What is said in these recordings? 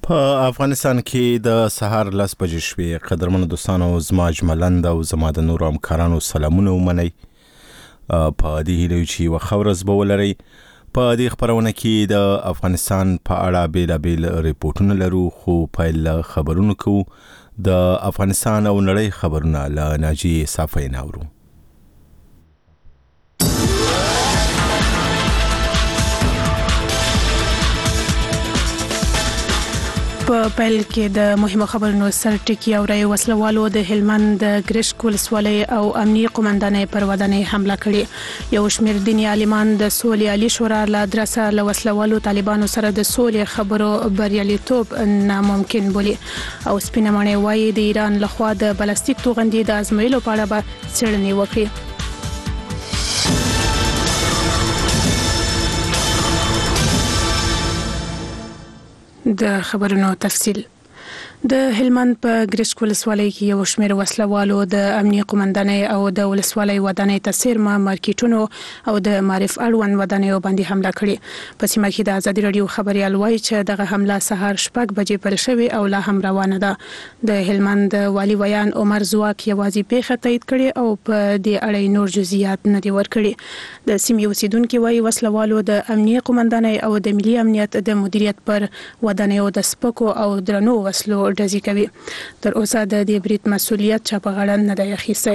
په افغانستان کې د سهار 10 بجې شوې. قدرمنو دوستانو، زما اجملند او زما د نورو همکارانو سلامونه ومنئ. په دې هیله چې یوه ښه ورځ به ولرئ. په دې خپرونه کې د افغانستان په اړه بیلابیل ریپورټونه لرو، خو پیل له خبرونو کوو. د افغانستان او نړۍ خبرونه له ناجیې صافۍ ناورو. په پیل کې د مهمو خبرونو سر ټکی اوري. وسلوالو د هلمند د ګرشک ولسوالۍ او امنیي قومندانۍ پر ودانۍ حمله کړې. یو شمېر دیني عالمان د سولې عالي شورا له ادرسه له وسلوالو طالبانو سره د سولې خبرو بریالیتوب ناممکن بولي. او سپینه ماڼۍ وايي د ایران لخوا د بلاستیک توغندي د ازمویلو په اړه به څېړنې وکړي. د خبرونو تفصیل. د هلمند په ګرشک ولسوالۍ کې یو شمېر وسلوالو د امنیي قومندانۍ او د ولسوالۍ ودانۍ ته څیرمه مارکیټونو او د معرف اړوند ودانیو باندې حمله کړې. په سیمه کې د ازادي راډیو خبريال وایي چې دغه حمله سهار 6 بجې پیل شوې او لا هم روانه ده. د هلمند والي ویان عمر زواک یوازې پیښه تایید کړې او په دې اړه نور جزئیات نه دي ورکړي. د سیمې اوسیدونکو وایي وسلوالو د امنیي قومندانۍ او د ملي امنیت د مدیریت پر ودانیو د سپکو او درنو وسلو ډزې کوي. تر اوسه د دې برید مسؤلیت چا په غاړه نه دی اخیستی.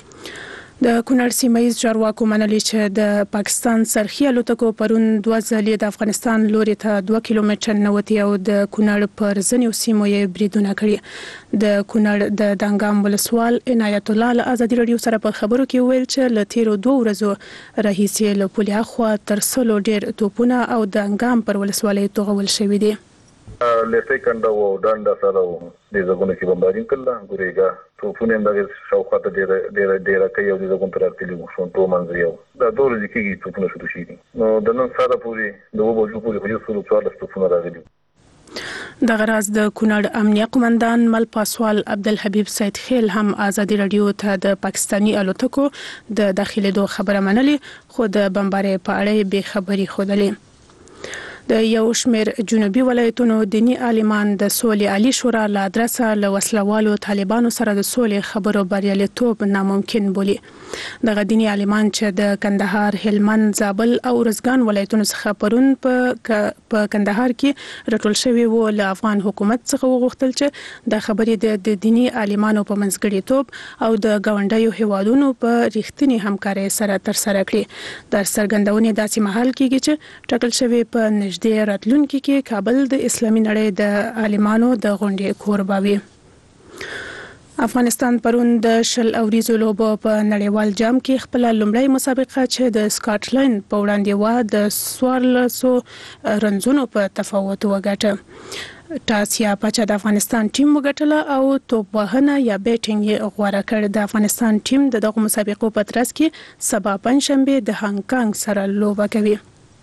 د کونړ سیمه‌ییز چارواکو منلي چې د پاکستان سرخي الوتکو پرون 2 ځلې د افغانستان لوري ته 2 کیلومتر نوتي او د کونړ پر ځینو سیمو یې بریدونه کړي. د کونړ د دانګام ولسوال عنایت الله له ازادي راډیو سره په خبرو کې ویل چې له تیرو 2 ورځو راهیسې له پولیا خوا تر 100 ډیر توپونه او د دانګام پر ولسوالۍ توغول شوي دي. لته کنده و ډانډه سره و د زګونه کې بمبارین کړل. ګورېګا توپونه هم دغه شاوخوا ته ډېر کوي او د زګون تر ارتلي شون تو منځ یو دا ډول ځکه توپونه شروع شي. نو د نن سره پوری د وبو پوری خو یو څو توپونه راغلي. د غراز د کونړ امنیه قومندان مل پاسوال عبدالحبیب سید خیل هم ازادي راډیو ته د پاکستانی الوتکو د داخلي خبره منلي، خو د بمبارۍ په اړه به خبري خودلې. د یو شمېر جنوبي ولایتونو دینی عالمان د سولې عالي شورا له ادرسه له وسلوالو طالبانو سره د سولې خبرو بریالیتوب ناممکن بولي. دغه دینی عالمان چې د کندهار، هلمند، زابل او ارزګان ولایتونو څخه پرون په کندهار کې راټول شوي وو، له افغان حکومت څخه وغوښتل چې د خبرې د دینی عالمانو په منځګړیتوب او د ګاونډیو هیوادونو په رښتینې همکارۍ سره ترسره کړي. د څرګندونې داسې مهال کېږي چې ټاکل شوی په نږدې راتلونکي کې کابل د اسلامي نړۍ د عالمانو د غونډې کوربه وي. افغانستان پرون د 10 اوریزو لوبو په نړیوال جام کې خپل لومړی مسابقه چې د سکاټلند په وړاندې و د 14 رنزونو په تفاوت وګټه. ټاس یا پچا د افغانستان ټیم وګټله او توپ وهنه یا بیټینګ یې غوره کړ. د افغانستان ټیم د دغه مسابقو په ترڅ کې سبا پنځشنبه د هانګ کانګ سره لوبه کوي.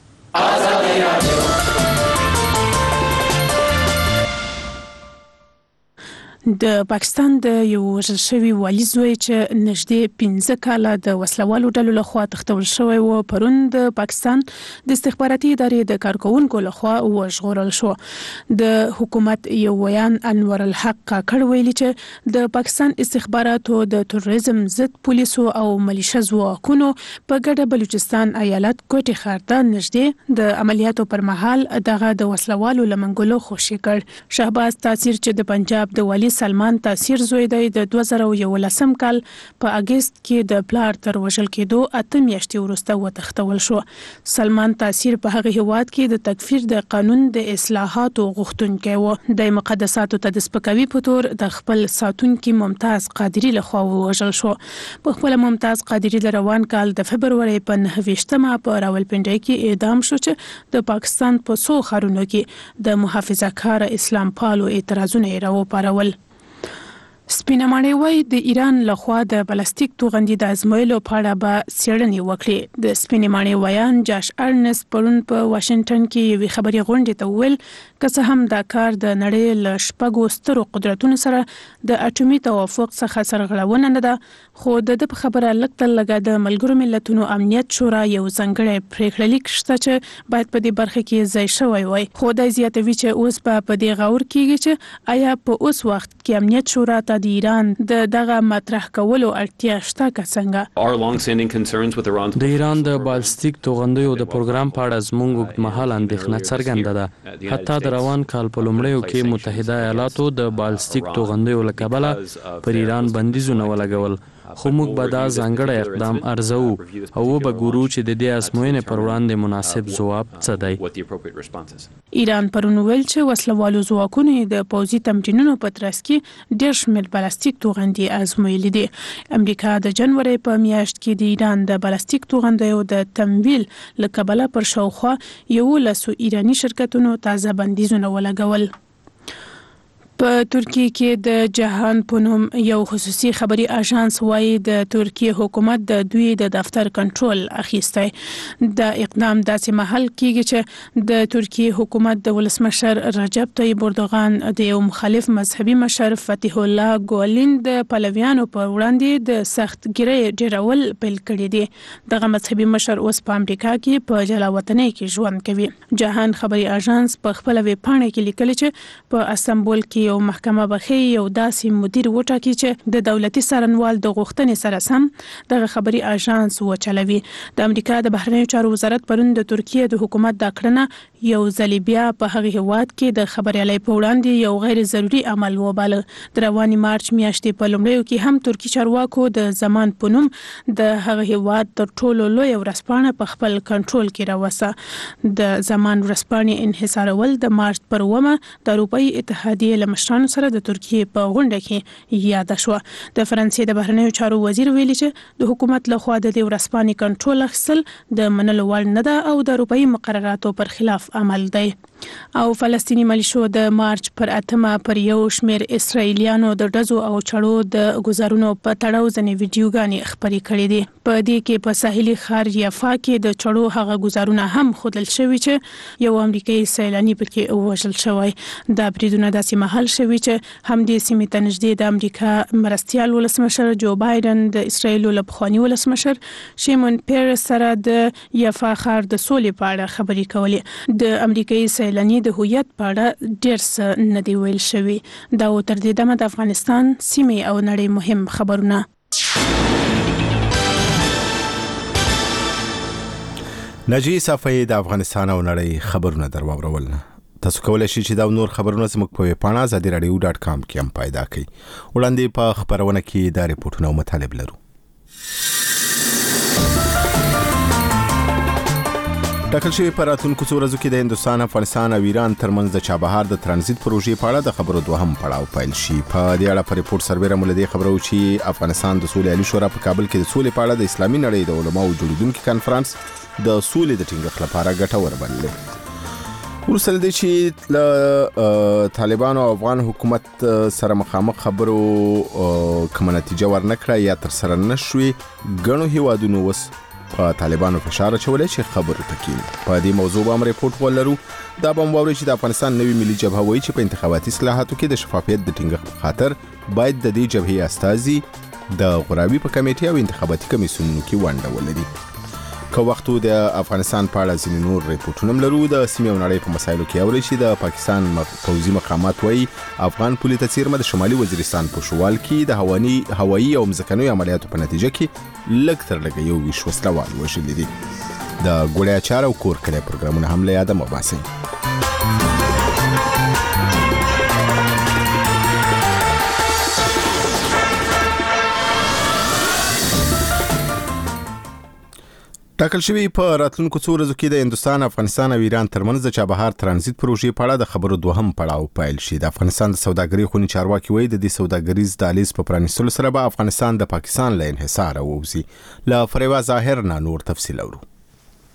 د پاکستان د یو وژل شوي والي زوی چې نږدې 15 کاله د وسلوالو ډلو لخوا تښتول شوی و پرون د پاکستان د استخباراتي ادارې د کارکونکو لخوا وژغورل شو. د حکومت یو ویان انور الحق کاکړ ویلي چې د پاکستان استخباراتو د تروریزم ضد پولیسو او ملیشه ځواکونو په ګډه بلوچستان ایالت کوټي ښار ته نږدې د عملیاتو پر مهال دغه د وسلوالو لمنګلو خوشي کړ. شهباز تاثیر چې د پنجاب د والي سلمان تاثیر زوی دی د 2011 کال په اگست کې د پلار تر وژل کېدو 8 میاشتې وروسته وتښتول شو. سلمان تاثیر په هغه هیواد کې د تکفیر د قانون د اصلاحاتو غوښتونکی و. د مقدساتو ته د سپکاوي په تور د خپل ساتونکي ممتاز قادری لخوا وژل شو. په خپل ممتاز قادری د روان کال د فبرवरी په 9 په راولپنډي کې اعدام شو چې د پاکستان په څو ښارونو کې د محافظه کار اسلام پالو اعتراضونه راوپارول. سپینمانې وای د ایران لخوا د پلاستیک توغندي د ازمویلو په اړه به څېړنې وکړي. د سپینمانې وایان جاش ارنس پرون په واشنگټن کې یوې خبري غونډې ته ویل که څه هم دا کار د نړۍ له شپږو سترو قدرتونو سره د اټومي توافق څخه سرغړونه نه ده، خو د په خبره لږ د ملګرو ملتونو امنیت شورا یو ځانګړی پریکړه لیک شته چې باید په دې برخه کې ځای شوی وای. خو د زیاتوي چې اوس په دې غور کېږي چې آیا په اوس وخت کې امنیت شورا ته د ایران دغه مطرح کولو اړتیا شته که څنګه؟ د ایران د بالستیک توغندیو د پروګرام په اړه زموږ اوږدمهاله اندېښنه څرګنده ده. حتی د روان کال په لومړیو کې متحده ایالاتو د بالستیک توغندیو له کبله پر ایران بندیزونه ولګول، خو موږ به دا ځانګړی اقدام ارزو او وګورو چې د دې ازموینې پر وړاندې مناسب ځواب څه دی. ایران پرون ویل چې وسلوالو ځواکونو د پوځي تمرینونو په ترڅ کې ډېر شمېر بلاستیک توغندي ازمویلي دي. امریکا د جنوري په میاشت کې د ایران د بلاستیک توغندیو د تمویل له کبله پر شاوخوا 11 ایرانی شرکتونو تازه بندیزونه ولګول. په ترکیه کې د جهان په نوم یو خصوصي خبري اژانس وایي د ترکیه حکومت د دوی د دفتر کنټرول اخیستی. د اقدام داسې مهال کېږي چې د ترکیه حکومت د ولسمشر رجب طیب اردوغان د یو مخالف مذهبي مشر فتح الله ګولین د پلویانو پر وړاندې د سخت ګیرۍ ډیرول پیل کړي دي. دغه مذهبي مشر اوس په امریکا کې په جلاوطنۍ کې ژوند کوي. جهان خبري اژانس په خپل ویبپاڼه کې لیکلي چې په استانبول کې یو محکمه بخي یو داسې مدیر وټاکي چې د دولتي څارنوال د غوښتنې سره سم دغه خبري اژانس وچلوي. د امریکا د بهرنیو چارو وزارت پرون د ترکیه د حکومت د کړنه یو ځل بیا په هغه هیواد کې د خبريالۍ په وړاندې یو غیر ضروري عمل وباله. د رواني مارچ میاشتې په لومړیو کې هم ترکی چارواکو د زمان په نوم د هغه هیواد تر ټولو لوی ورسپانه په خپل کنټرول کې راوسته. د زمان ورسپانې انحصارول د مارچ پر 1 د اروپאי اتحادیې له مشرانو سره د ترکیه په غونډه کې یاد شو. د فرانسې د بهرنیو چارو وزیر ویلي چې د حکومت لخوا د دې ورسپانې کنټرول اخیستل د منلو وړ نه ده او د اروپאי مقرراتو پر خلاف عمل دی. او فلسطینی ملیشو د مارچ پر 8 پر یو شمیر اسرایلیانو د ډزو او چړو د گزارونو په تړاو ځنې ویډیوګانې خبري کړې دي. په دې کې په ساحلي ښار یافا کې د چړو هغه گزارونه هم خودل شوی چې یو امریکایي سیلانی پکې وژل شوی. دا بریدونه داسې محل شوی چې هم د سیمې ته نږدې د امریکا مرستيال ولسمشر جو بایدن د اسرایل له پخوانی ولسمشر شیمون پیرس سره د یافا ښار د سولې په اړه خبري کولې. د امریکایي سیلانی د هویت په اړه ډېر څه نه دی ویل شوی. دا تر دې دمه د افغانستان سیمې او نړۍ مهم خبرونه. ناجی صافی د افغانستان او نړۍ خبرونه درواورول. تاسو کولای شئ چې دا نور خبرونه زموږ په ویبپاڼه azadiradio.com کې هم پیدا کړئ. وړاندې په خبرونه کې دا ریپورتونه او مطالب لرو. ټاکل شوی په راتلونکو څو ورځو کې د هندستان، افغانستان او ایران ترمنځ د چابهار د ترانزیت پروژې په اړه د خبرو دوهم پړاو پیل شي. په دې اړه په ریپورت سربېره مولدي خبرو چې افغانستان د سولې عالی شورا په کابل کې د سولې په اړه د اسلامي نړۍ د علماو جوړیدونکو کانفرنس د سولې د ټینګښت لپاره ګټور بللی. ورسره دي چې له طالبانو او افغان حکومت سره مخامخ خبرو کومه نتیجه ورنکړه یا تر سره نشوي، ګڼو هیوادونو وس په طالبانو فشار اچولې چې خبرو تکي. په دې موضوع باندې ریپورت ولرو. دا به موري چې د افغانستان نوی ملي جبهه وایي چې په انتخاباتي اصلاحاتو کې د شفافیت د ټینګښت خاطر باید د دې جبهې استازي د غراوي په کمیټه او انتخاباتي کمیسیونونو کې ونډه ولري. که وختو د افغانستان په اړه ځینې نور ریپورتونه لرو. د سیمې او نړۍ په مسایلو کې اوري چې د پاکستان پوځي مقامات وایي افغان پولیس څیرمه د شمالي وزیرستان په شوال کې د هوایي او مځکنیو عملیاتو په نتیجه کې لږ تر لږه یو 20 وسلوال وژلي دي. د ګوړیا چار او کور کړي پروګرامونه هم له یاده مباسي. ټاکل شوی په راتلونکو څو ورځو کې د هندستان، افغانستان او ایران ترمنځ د چابهار ترانزیت پروژې په اړه د خبرو دوهم پړاو پیل شي. د افغانستان د سوداګرۍ خونی چارواکي وایي د دې سوداګریز دهلیز په پرانیستلو سره به افغانستان د پاکستان له انحصار ووځي. له فریوا ظاهر نه نور تفصیل اورو.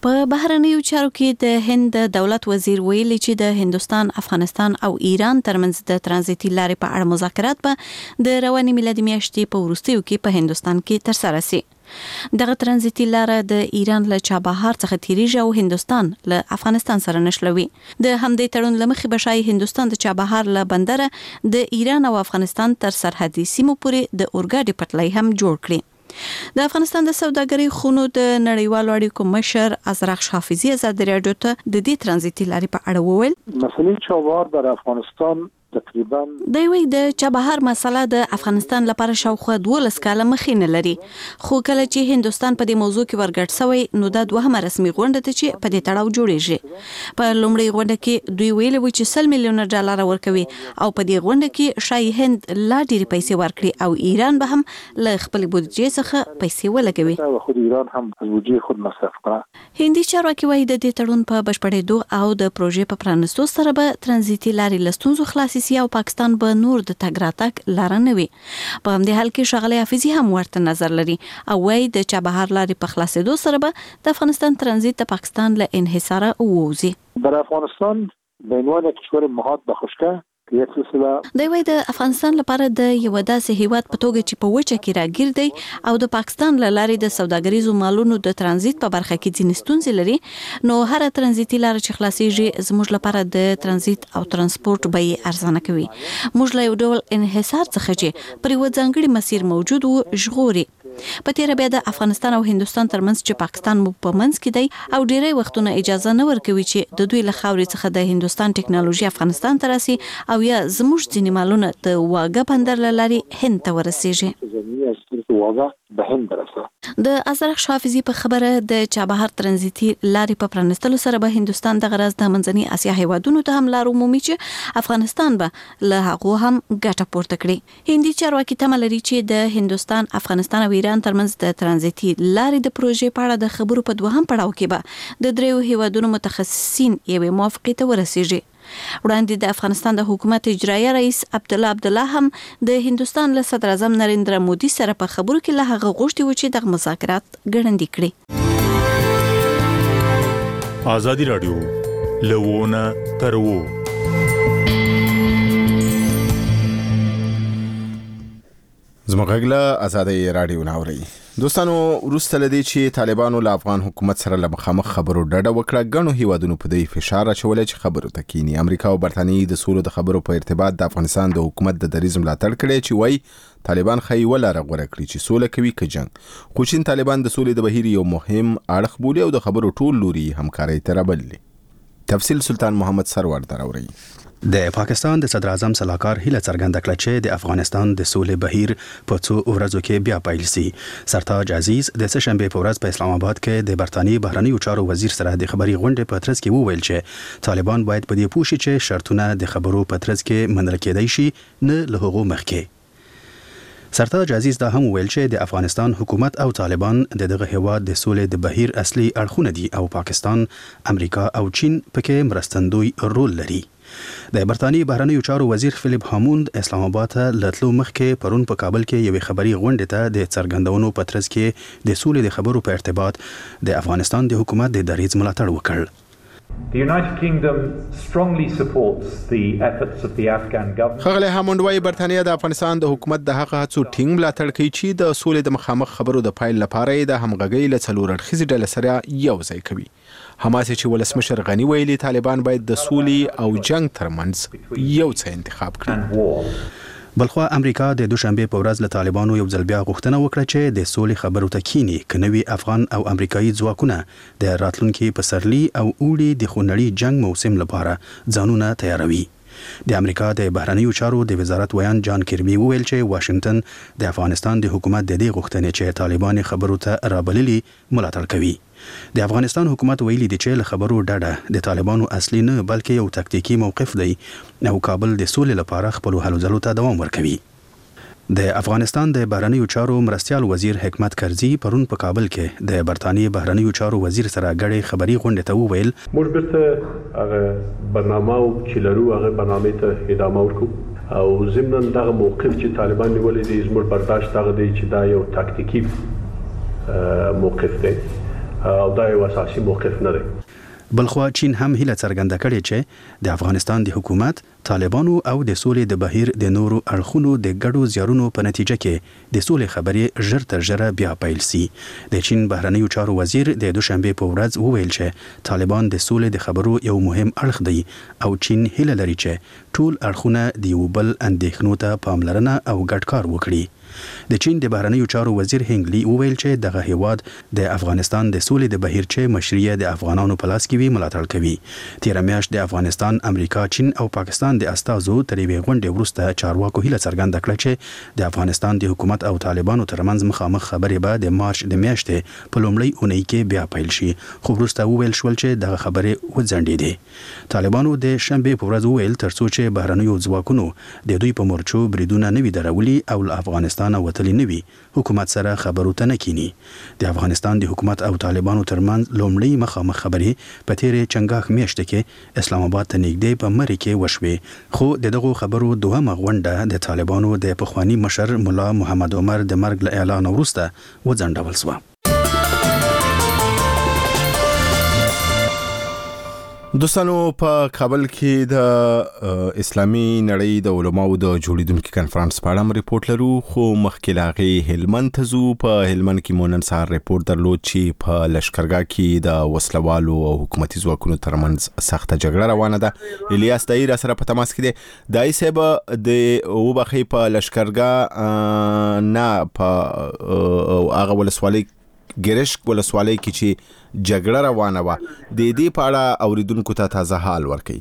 په بهرنیو چارو کې د هند دولت وزیر ویلي چې د هندستان، افغانستان او ایران ترمنځ د ترانزیتي لارې په اړه مذاکرات به د روانې میلادي میاشتې په وروستیو کې په هندستان کې ترسره شي. دغه ترانزیتي لاره د ایران له چابهار څخه تیریږي او هندستان له افغانستان سره نښلوي. د همدې تړون له مخې بشای هندستان د چابهار له بندره د ایران او افغانستان تر سرحدي سیمو پورې د اورګاډي پټلۍ هم جوړ کړي. د افغانستان د سوداګرۍ خونو د نړیوالو اړیکو مشر ازرق حافظي ازادي راډیو ته د دې ترانزیتي لارې په اړه وویل. مسلې چابهار در افغانستان تقریبا د وی د چابهار مسله د افغانستان لپاره شاوخوا 12 کاله مخې نه لري، خو کله چې هندستان په دې موضوع کې ورګډ شوی نو د دوهمه رسمي غونډه ته چې په دې تړاو جوړیږي. په لومړۍ غونډه کې دوی ویلي و چې 100 میلیون ډالر ورکوي او په دې غونډه کې شای هند لا ډېری پیسې ورکړي او ایران به هم له خپل بودجې څخه پیسې ولګوي او خود ایران هم از بودجې خود مصرف کړه. هندي چارواکي وايي د دې تړون په بشپړېدو او د پروژې په پرانستو سره به ترانزیتي لارې له ستونزو خلاصي او پاکستان به نور د تګ راتګ لاره نه وي. په همدې حال کې ښاغلی حافظي هم ورته نظر لري او وايي د چابهار لارې په خلاصېدو سره به د افغانستان ترانزیت د پاکستان له انحصاره ووځي. در افغانستان به عنوان کشور مهاد به خشکه یک سلسله د وای د افغانستان لپاره د یو داسې هیواد په توګه چې په وچه کې راګیر دی او د پاکستان له لارې د سوداګریزو مالونو د ترانزیت په برخه کې ځینې ستونزې لري، نو هر ترانزیتي لار چې خلاصيږي زموږ لپاره د ترانزیت او ترانسپورت بیې ارزانه کوي. موږ له یو ډول انحصار څخه چې پر یو ځانګړي مسیر موجود و ژغوري. په تیر بیا د افغانستان او هندستان ترمنځ چې پاکستان مو په منځ کې دی او ډیری وختونه اجازه نه ورکوي چې د دوی له خاورې څخه د هندستان ټکنالوژي افغانستان ته راسي او یا زموږ ځینې مالونه د واګه بندر له لارې هند ته ورسیږي. د ازرق حافظي په خبره د چابهار ترانزیتي لارې په پرانستلو سره به هندستان د غرض د منځني اسیا هیوادونو ته هم لار عمومي چې افغانستان به له هغه هم ګټه پورته کړي. هندي چارواکي تمه لري چې د هندستان، افغانستان او ایران ترمنځ د ترانزیتي لارې د پروژې په اړه د خبرو په دوهم پړاو کې به د دریو هیوادونو متخصصین یوې موافقې ته ورسیږي. وړاندې د افغانستان د حکومت اجرایه رئیس عبدالله هم د هندستان له صدر اعظم نریندرا مودي سره په خبرو کې له هغه غوښتي و چې د مذاکرات ګړندي کړي. ازادي راډیو لوونه ترو زموږ ازادي راډیو ناوري. دوستانو وروسته لدی چې طالبانو له افغان حکومت سره له مخامخ خبرو ډډه وکړه، غنو هیوادونو په دې فشار اچولې چې خبرو تکینی. امریکا او برتانیې د سولو د خبرو په ارتباط د افغانستان د حکومت د دریځ ملاتړ کړي چې وای طالبان خی ولاره غوړه کړی چې سوله کوي که جنگ. خو چین طالبان د سولې د بهیر یو مهم اړخ بولي او د خبرو ټول لوري همکاري ترابلي. تفصیل سلطان محمد سرور دراوري. د پاکستان د صدر اعظم صلاحکار هیله څرګنده کړه چې د افغانستان د سولې بهیر په څو ورځو کې بیا پیل شي. سرتاج عزیز د سهشنبه په ورځ په اسلام آباد کې د برتانیې بهرنیو چارو وزیر سره د خبري غونډې په ترڅ کې وویل چې طالبان باید په دې پوه شي چې شرطونه د خبرو په ترڅ کې منل کېدای شي نه له هغو مخکې. سرتاج عزیز دا هم ویل چې د افغانستان حکومت او طالبان دغه هیواد د سولې د بهیر اصلي اړخونه دي او پاکستان، امریکا او چین پکې مرستندوی رول لري. د برتانیې بهرنیو چارو وزیر فلیپ هاموند اسلام آباد ته لتلو مخکې پرون په کابل کې یوې خبري غونډې ته د څرګندونو په ترڅ کې د سولې د خبرو په ارتباط د افغانستان د حکومت د دریځ ملاتړ وکړ. The United Kingdom strongly supports the efforts of the Afghan government. خغله هاموند وايي برتانیې د افغانستان د حکومت د هغه هڅو ټینګ ملاتړ کوي چې د سولې د مخامخ خبرو د پایل لپاره د همغږۍ له څلور اړخیزې ډلې سره یو ځای کوي. حماس چې ولسمشر غنی ویلي طالبان باید د سولې او جنگ ترمنځ یو څه انتخاب کړي. بلخوا امریکا د دوشنبه په ورځ له طالبانو یو ځل بیا غوښتنه وکړه چې د سولې خبرو ته کینی کنوي افغان او امریکایي ځواکونه د راتلونکي پسرلي او اوړي د خونړي جنگ موسم لپاره ځانونه تیاروي. د امریکا د بهرنیو چارو د وزارت ویان جان کیربي وویل چې واشنگټن د افغانستان د حکومت د دې غوښتنې چې طالبان خبرو ته رابللي ملاتړ کوي. د افغانستان حکومت ویلي دی چې له خبرو ډډه د طالبانو اصلي نه بلکې یو تکتیکی موقف دی او کابل د سولې لپاره خپل هلو ځلو ته دوام ورکوي. د افغانستان د بهرنیو چارو مرستیال وزیر حکمت کرزي پرون په کابل کې د برتانیې بهرنیو چارو وزیر سره غړي خبري غونډه ته وویل موږ بیرته هغه برنامه او چې لرو هغه برنامه ته ادامه ورکو او ضمن دغه موقف چې طالبان نیولې دي زموږ برداشت هغه دی چې دا یو تکتیکی موقف دی او دا یو اساسي موقف نه دی. بلخوا چین هم هیله څرګنده کړې چې د افغانستان د حکومت طالبانو او د سولې د بهیر د نورو اړخونو د ګډو زیارونو په نتیجه کې د سولې خبرې ژر تر ژره بیا پیل سي. د چین بهرنیو چارو وزیر د دوشنبه په ورځ وویل چې طالبان د سولې د خبرو یو مهم اړخ دی او چین هیله لري چې ټول اړخونه د یو بل اندېښنو ته پاملرنه او ګډ کار وکړي. د چین د بهرنیو چارو وزیر هنګلی وویل چې دغه هیواد د افغانستان د سولې د بهیر چې مشرعیه د افغانانو په لاس کې وی ملاتړ کوي. تیر میاشت د افغانستان، امریکا، چین او پاکستان د استازو تر یوې غونډې وروسته چارواکو هیله څرګنده کړه چې د افغانستان د حکومت او طالبانو ترمنځ مخامخ خبرې به د مارچ د میاشتې په لومړۍ اونۍ کې بیا پیل شي، خو وروسته وویل شول چې دغه خبرې وځنډېدې. طالبانو د شنبه په ورځ وویل ترڅو چې بهرنیو ځواکونو د دوی په مورچو بریدونه نه وي درولي او له افغانستان وتلی نه وي، حکومت سره خبرو ته نه کینی. د افغانستان د حکومت او طالبانو ترمنځ لومړی مخامخ خبرې په تیرې چنګاښ میاشت کې اسلام آباد ته نږدې په مری کې وشوې، خو دغه خبرو دوهمه غونډه د طالبانو د پخوانی مشر مولا محمد عمر د مرګ له اعلان وروسته وځنډول شوه. دوستانو په کابل کې د اسلامي نړۍ د علماو د جوړیدونکو کانفرنس په اړه ریپورت لرو، خو مخکې لاغې هلمند ته ځو. په هلمند کې مو نن سهار ریپورت درلود چې په لشکرګاه کې د وسلوالو او حکومتي ځواکونو ترمنځ سخته جګړه روانه ده. الیاس دایر سره په تماس کې دی. دای صاحب د وبخې په لشکرګاه نه په هغه ولسوالۍ ګرشک ولسوالۍ کې چې جګړه روانه وه، د دې په اړه اوریدونکو ته تازه حال ورکړي.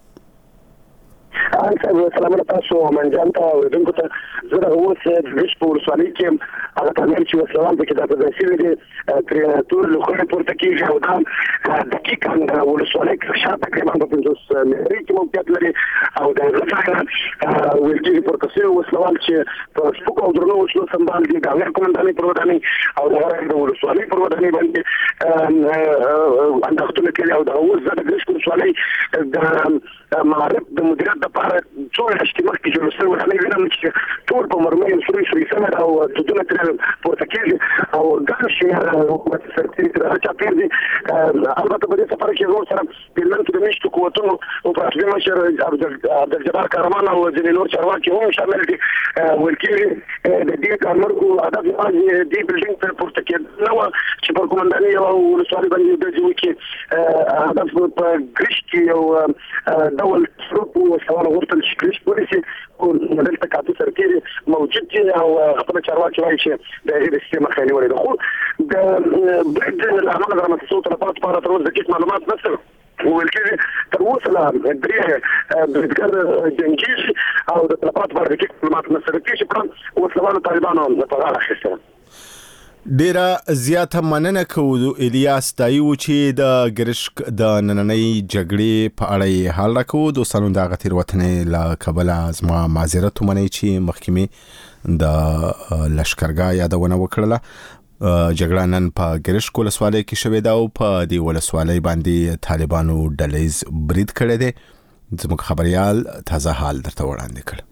سلام تاسو منځان ته اوریدونکو ته زه د اوس د ګرشک ولسوالۍ کې هغه ترمنځ چې وسلوال پکې د پرداسي دي تر ټول لوخړه پورته کېږي او دا دقیقاً د ولسوالۍ کې شاته تقریبا په 50 متري کې موقعیت لري او د ځای ویل کېږي پورته وسلوال چې په سپکو او درنو وسلو سمبال دي د امیر قومندانۍ پر ودانۍ او د ولسوالۍ پر ودانۍ باندې اندېښنه کوي او د اوس د ګرشک ولسوالۍ د معرف د مدیریت لپاره څو اجتماع کې جوړ شوی ودانۍ وینم چې ټول په مرمۍ سوري سره او دونه تر پورته کېږي او ګڼ شمېر حکومت سرتېري تر هغه چا پېر دي. البته په دې سفر کې زموږ سره په هلمند کې د میشتو قوتونو او په رسمي مشر عبدالجبار کارمان او ځینې نور چارواکي هم شامل دي. ویل کېږي د دې کارمرګو هدف یوازې دې بلډینګ ته پورته کېدل نه وه چې پر قومندانۍ او ولسوالۍ باندې ډزې وکړي. هدف په ګرشک کې یو ډول سروپ وسلوال غوښتل چې ګرشک ورسي، خو دلته کافي سرتېري موجود دي او خپل چارواکي وایي چې د هغې د سیستم مخه یې نیولې ده. خو د برید له امله د رامنځته شوو تلفاتو په اړه تر اوسه دقیق معلومات نشته. ویل کېږي تر اوسه لا درې بریدګر جنګېږي او د تلفاتو په اړه دقیق معلومات نشته. د تېر شپه وسلوالو طالبانو په غاړه اخیسته. ډیره زیاته مننه کوو الیاس دایو چې د ګرشک د نننۍ جګړې په اړه حال راکوو. دوستانو د هغه تېروتنې له کبله زما معذرت ومنئ چې مخکې مې د لشکرګاه یادونه وکړله. جګړه نن په ګرشک ولسوالۍ کې شوې ده او په دې ولسوالۍ باندې طالبانو ډلیز برید کړی دی. زموږ خبریال تازه حال درته وړاندې کړ.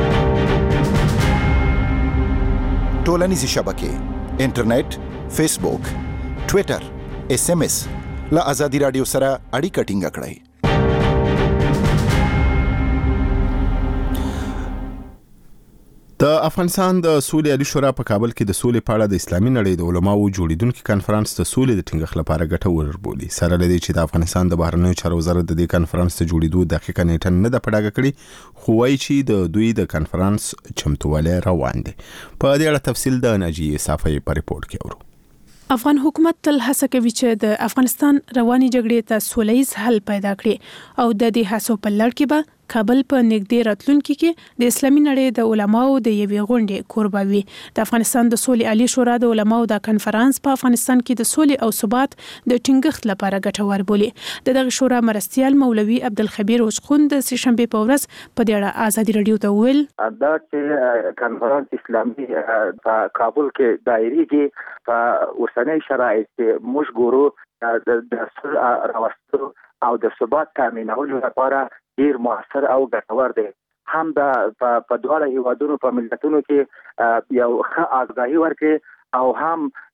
ټولنیزې شبکې انټرنیټ، فیسبوک، ټویټر، SMS له آزادي رادیو سره اړیکه ټینګه کړئ. د افغانستان د سولې عالی شورا په کابل کې د سولې په اړه د اسلامي نړۍ د علماو جوړیدونکو کانفرنس د سولې د ټینګښت لپاره ګټور بولي. سره لدی چې د افغانستان د بهرنیو چارو وزارت د دې کانفرنس ته جوړیدو دقیقه نیټه نه ده پډاګه کړې، خو وايي چې د دوی د کانفرنس چمتووالی روان دي. په دې اړه تفصیل د ناجیه صافی په ریپورت کې اورو. افغان حکومت تل هڅه کوي چې د افغانستان رواني جګړې ته سولهییز حل پیدا کړي او د دې هڅو په لړ کې به کابل په نږدې راتلونکي کې د اسلامي نړۍ د علماو د یوې غونډې کوربه وي. د افغانستان د سولې عالی شورا د علماو د کانفرنس په افغانستان کې د سولې او ثبات د ټینګښت لپاره ګټور بولي. دغه شورا مرستيال مولوي عبدالخبیر اوسخون د سشنبه په ورځ په دې اړه آزادي رادیو ته ویل دا چې کانفرنس اسلامي په کابل کې دایریږي په اوسنۍ شرایط کې موږ ګورو د سولې راوستلو او د ثبات تامینولو لپاره ډیر موثر او ګټور دی. هم د په دواړه هیوادونو په ملتونو کې یو ښه آگاهي ورکړي او هم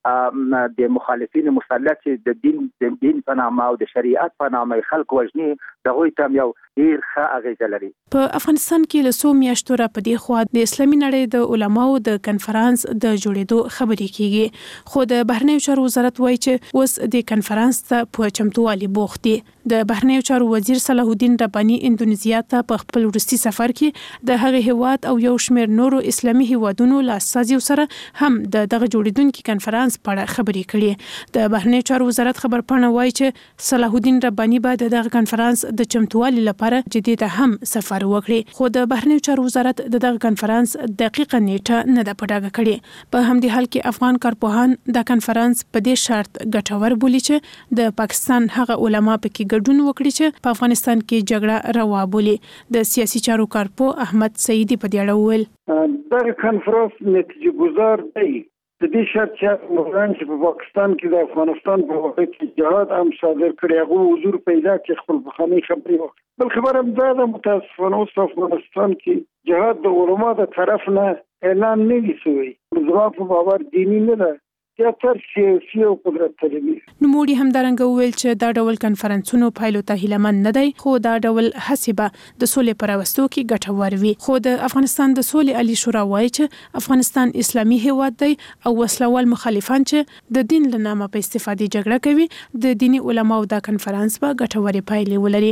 د مخالفین مسلط د دین په نامه او د شریعت په نامه خلک وژني دغه ته یو ډیر ښه اغیزه لري. په افغانستان کې له 100 میاشتو را پدې خو د اسلامي نړۍ د علماو د کنفرانس د جوړېدو خبرې کیږي، خو د بهرنیو چارو وزارت وایي چې اوس د کنفرانس ته په چمتووالي بوخت دي. د بهرنیو چارو وزیر صلاح الدین رباني اندونیزیا ته په خپل وروستي سفر کې د هغه هیواد او یو شمېر نورو اسلامي هیوادونو له استازیو سره هم دغه جوړیدونکو کنفرانس په اړه خبرې کړې. د بهرنیو چارو وزارت خبرپاڼه وایي چې صلاح الدین رباني به دغه کنفرانس د چمتووالي لپاره جدي ته هم سفر وکړي، خو د بهرنیو چارو وزارت دغه کنفرانس دقیقه نیټه نه ده پټه کړې. په همدې حال کې افغان کارپوهان د کنفرانس په دې شرط ګټور بولي چې د پاکستان هغه علما پکې ګډون وکړي چې په افغانستان کې جګړه روا بولي. د سیاسي چارو کارپو احمد سعیدی په دې اړه وویل دا کنفرانس نتیجه گذار دی د دې شرط چې موږ چې په پاکستان کې د افغانستان په وخت کې جهاد هم صادر کړی هغه حضور پیدا کې خپل بخاني خبري وکړي. بل خبر هم دا د متاسفانه اوس په افغانستان کې جهاد د علماء د طرف نه اعلان نه وي شوی. زما په باور دیني نه ده یا تر سیاسي او قدرت طلبي. نوموړي همدارنګه وویل چې دا ډول کنفرانسونو پایلو ته هیلهمند نه دی، خو دا ډول هڅې به د سولې پر راوستو کې ګټور وي. خو د افغانستان د سولې عالی شورا وایي چې افغانستان اسلامي هیواد دی او وسلوال مخالفان چې د دین له نامه په استفادې جګړه کوي، د دیني علماو دا کنفرانس به ګټورې پایلې ولري.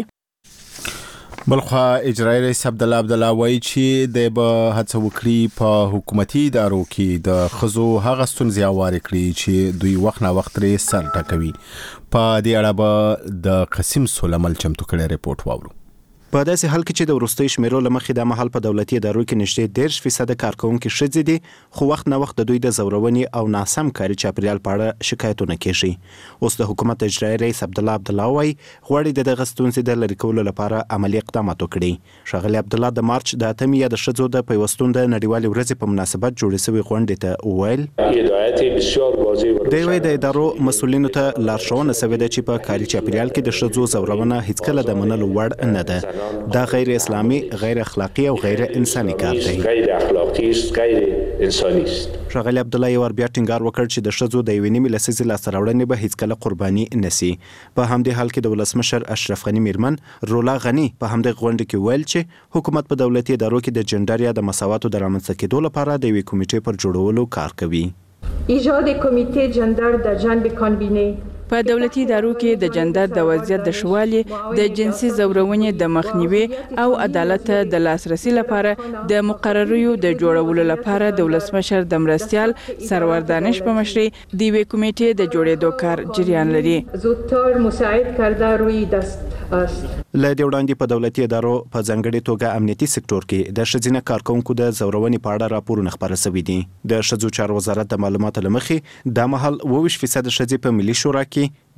بلخوا اجرایی رئیس عبدالله وایي چې د به هڅه وکړي په حکومتي ادارو کې د ښځو هغه ستونزې هوارې کړي چې دوی وخت نه وخت ترې سر ټکوي. په دې اړه به د قسیم سولمل چمتو کړی رپورټ واورو. په داسې حال کې چې د وروستي شمیرو لمخې د مهال په دولتي ادارو کې نږدې 10% کارکونکو ښځې دي، خو وخت نه وخت د دوی د زورونې او ناسم کاري چاپیریال په اړه شکایتونه کیږي. اوس د حکومت اجرایی رئیس عبدالله وایي غواړي د دغه ستونزې د لرې کولو لپاره عملی اقدامات وکړي. ښاغلي عبدالله د مارچ د 8 یا د ښځو د پیوستون د نړیوالې ورځې په مناسبت جوړې شوې غونډې ته وویل د یوې د ادارو مسؤلینو ته لارښوونه شوې ده چې په کاري چاپیریال کې د ښځو زورونه هیڅکله د منلو وړ نه ده. دا غیر اسلامي، غیر اخلاقی او غیر انساني کار دی. غیر اخلاقی است، غیر انساني است. ښاغلي عبدالله یو بیا ټینګار وکړ چې د ښځو د 1.5 لسیزې لاسته راوړنې به هیڅکله قرباني نشي. په همدې حال کې د ولسمشر اشرف غني میرمن رولا غني په همدې غونډه کې ویل چې حکومت په دولتي ادارو کې د جنډر یا د مساواتو د رامنځته کېدو لپاره د یوې کمیټې پر جوړولو کار کوي. ایجاد کمیته جنډر در جنب کانبینه په دولتي ادارو کې د جندر د وضعیت د شوالي، د جنسي زورونې د مخنیوي او عدالت د لاسرسي لپاره د مقرریو د جوړولو لپاره د ولسمشر د مرستیال سرور دانش په مشرۍ د یوې کمیټې د جوړېدو کار جریان لري. زودتر مساعد کرده روی دست است. له دې وړاندې په دولتي ادارو په ځانګړي توګه امنیتي سکتور کې د ښځینه کارکونکو د زورونې په اړه راپورونه خپاره شوي دي. د ښځو چارو وزارت د معلوماتو له مخې دا مهال 22% ښځې په ملي شورا کې،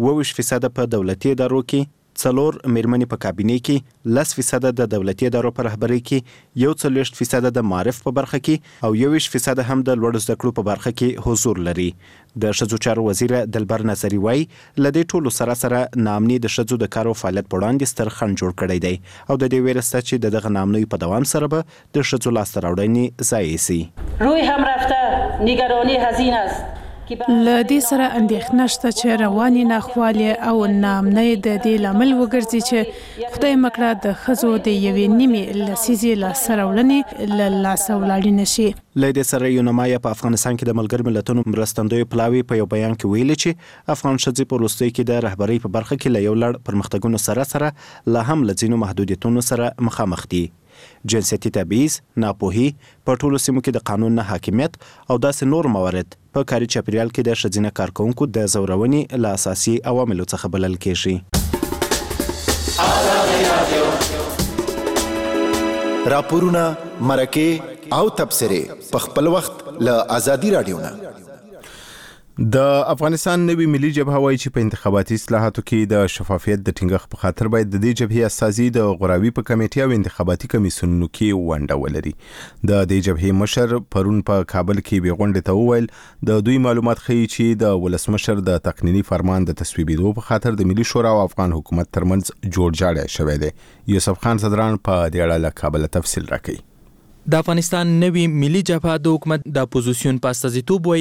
22% په دولتي ادارو کې، 4 میرمنې په کابینې کې، 10% د دولتي ادارو په رهبرۍ کې، 41% د معرف په برخه کې او 21% هم د لوړو زده کړو په برخه کې حضور لري. د ښځو چارو وزیر دلبر نظری وایي له دې ټولو سره ناامني د ښځو د کار او فعالیت په وړاندې ستر خنډ جوړ کړی دی او د دې ویره شته چې دغه ناامنۍ په دوام سره به د ښځو لاسته راوړنې ضایع شي. روی هم رفته نگرانی هزین است. له دې سره اندېښنه شته چې رواني ناخوالي او ناامنۍ د دې لامل وګرځي چې خدای مکړه د ښځو د 1.5 لسیزې لاسته راوړنې له لاسه ولاړې نشي. له دې سره یونمایه په افغانستان کې د ملګرو ملتونو مرستندوی پلاوی په یو بیان کې ویلي چې افغان ښځې په وروستیو کې د رهبرۍ په برخه کې له یو لړ پرمختګونو سره لا هم له ځینو محدودیتونو سره مخامخ دي. جنسیتي تبعیض، ناپوهي، په ټولو سیمو کې د قانون نه حاکمیت او داسې نور موارد په کاري چاپیریال کې د ښځینه کارکونکو د زورونې له اساسي عواملو څخه بلل کېږي. راپورونه، مرکې او تبصرې په خپل وخت له آزادي رادیو نه. د افغانستان نوی ملي جبهه وایي چې په انتخاباتي اصلاحاتو کې د شفافیت د ټینګښت په خاطر باید د دې جبهې استازي د غوراوي په کمیټې او انتخاباتي کمیسیونونو کې ونډه ولري. د دې جبهې مشر پرون په کابل کې به غونډه ته وویل د دوی معلومات ښیي چې د ولسمشر د تقنینی فرمان د تصویبېدو په خاطر د ملي شورا او افغان حکومت ترمنځ جوړجاړی شوی دی. یوسف خان صدران په دې اړه له کابل تفصیل راکړي. د افغانستان نوی ملي جبهه د حکومت د اپوزیسیون په استازیتوب وایي چې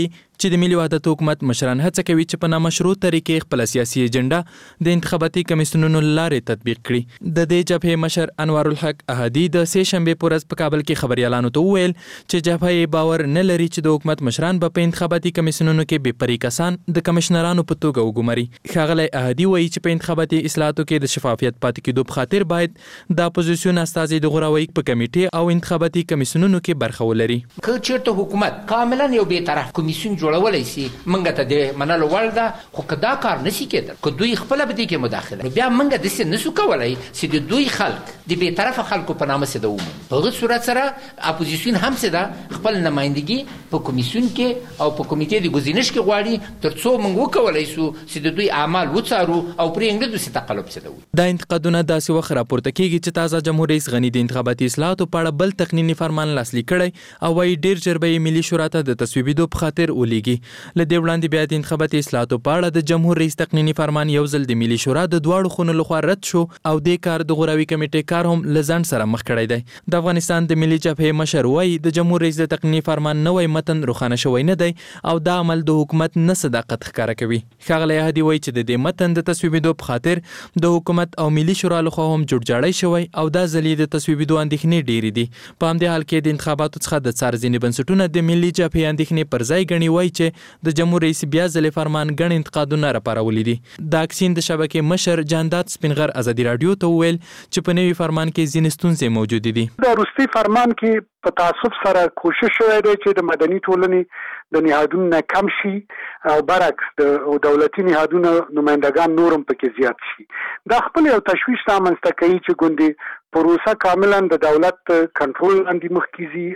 چې د ملي وحدت حکومت مشران هڅه کوي چې په نامشروع طریقې خپل سیاسي ایجنډا د انتخاباتي کمیسیونونو لارې تطبیق کړي. د دې جبهې مشر انوار الحق احدی د سه شنبه په ورځ په کابل کې خبريالانو ته وویل چې جبهې باور نه لري چې د حکومت مشران په انتخاباتي کمیسیونونو کې بې پرې کسان د کمشنرانو په توګه وګماري. ښاغلی احدی وایي چې په انتخاباتي اصلاحاتو کې د شفافیت پاتې کېدو په خاطر باید د اپوزیسیون استازي د غوراوي په کمیټې او انتخاباتي کمیسیونونو کې برخه ولري. که چېرته حکومت کاملا یو بې طرف کمیسیون جوړولی سي موږ ته د منلو وړ ده، خو که دا کار نشي کېدل، که دوی خپله به دې کې مداخله، بیا موږ داسې نشو کولی چې د دوی خلک د بې طرفه خلکو په نامه سده ومني. په هغه صورت سره اپوزیسیون هم سده خپل نمایندګي په کمیسیون کې او په کمیټې د ګزینش کې غواړي، تر څو موږ وکولی سو چې د دوی اعمال وڅارو او پرې نږدو چې تقلب سده وي. دا انتقادونه داسې وخت راپورته کیږي چې تازه جمهور رئیس غني د انتخاباتي اصلاحاتو په اړه بل تقنیني فرمان لاسلیک کړی او وايي ډیر ژر به ملي شورا ته د تصویبېدو په خاطر ولېږي. له دې وړاندې بیا د انتخاباتي اصلاحاتو په اړه د جمهور رئیس تقنیني فرمان یو ځل د ملي شورا د دواړو خونو لخوا رد شو او د کار د غوراوي کمیټې کار هم لزان سره مخ کړی دی. د افغانستان د ملي جبهې مشر وايي د جمهور رئیس د تقنیني فرمان نوې متن روښانه شوی نه دی او دا عمل د حکومت نه صداقت ښکاره کوي. ښاغلی احدي وايي چې د دې متن د تصویبېدو په خاطر د حکومت او ملي شورا لخوا هم جوړجاړی شوی او دا ځلې د تصویبېدو اندېښنې ډېرې دي. په همدې حال کې د انتخاباتو څخه د څار ځینې بنسټونه د ملي جبهې اندېښنې پر ځای ګڼي، وایي چې د جمهور رئیس بیا ځلې فرمان ګڼ انتقادونه راپارولي دي. د اکسین د شبکې مشر جانداد سپینغر ازادي راډیو ته وویل چې په نوي فرمان کې ځینې ستونزې موجودې دي. د وروستي فرمان کې په تعصب سره کوشش شوی دی چې د مدني ټولنې د نهادونو نه کم شي او برعکس د دولتي نهادونو نمایندګان نورم پکې زیات شي. دا خپل یو تشویش رامنځته کوي چې ګوندې پروسه کاملا د دولت کنټرول لاندې مخکې ځي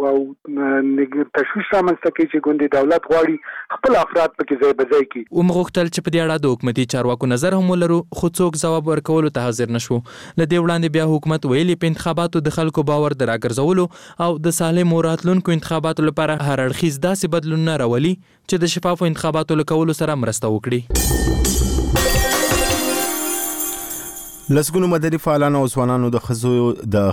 او تشویش رامنځته کوي چې ګوندې دولت غواړي خپل افراد پکې ځای په ځای کړي. ومغوښتل چې په دې اړه د حکومتي چارواکو نظر هم ولرو، خو څوک ځواب ورکولو ته حاضر نشو. له دې وړاندې بیا حکومت ویلي په انتخاباتو د خلکو باور د راګرځولو او د سالمو راتلونکو انتخاباتو لپاره هر اړخیز داسې بدلونونه راولي چې د شفافو انتخاباتو له کولو سره مرسته وکړي. لسګونو مدني فعالانو او ځوانانو د خزو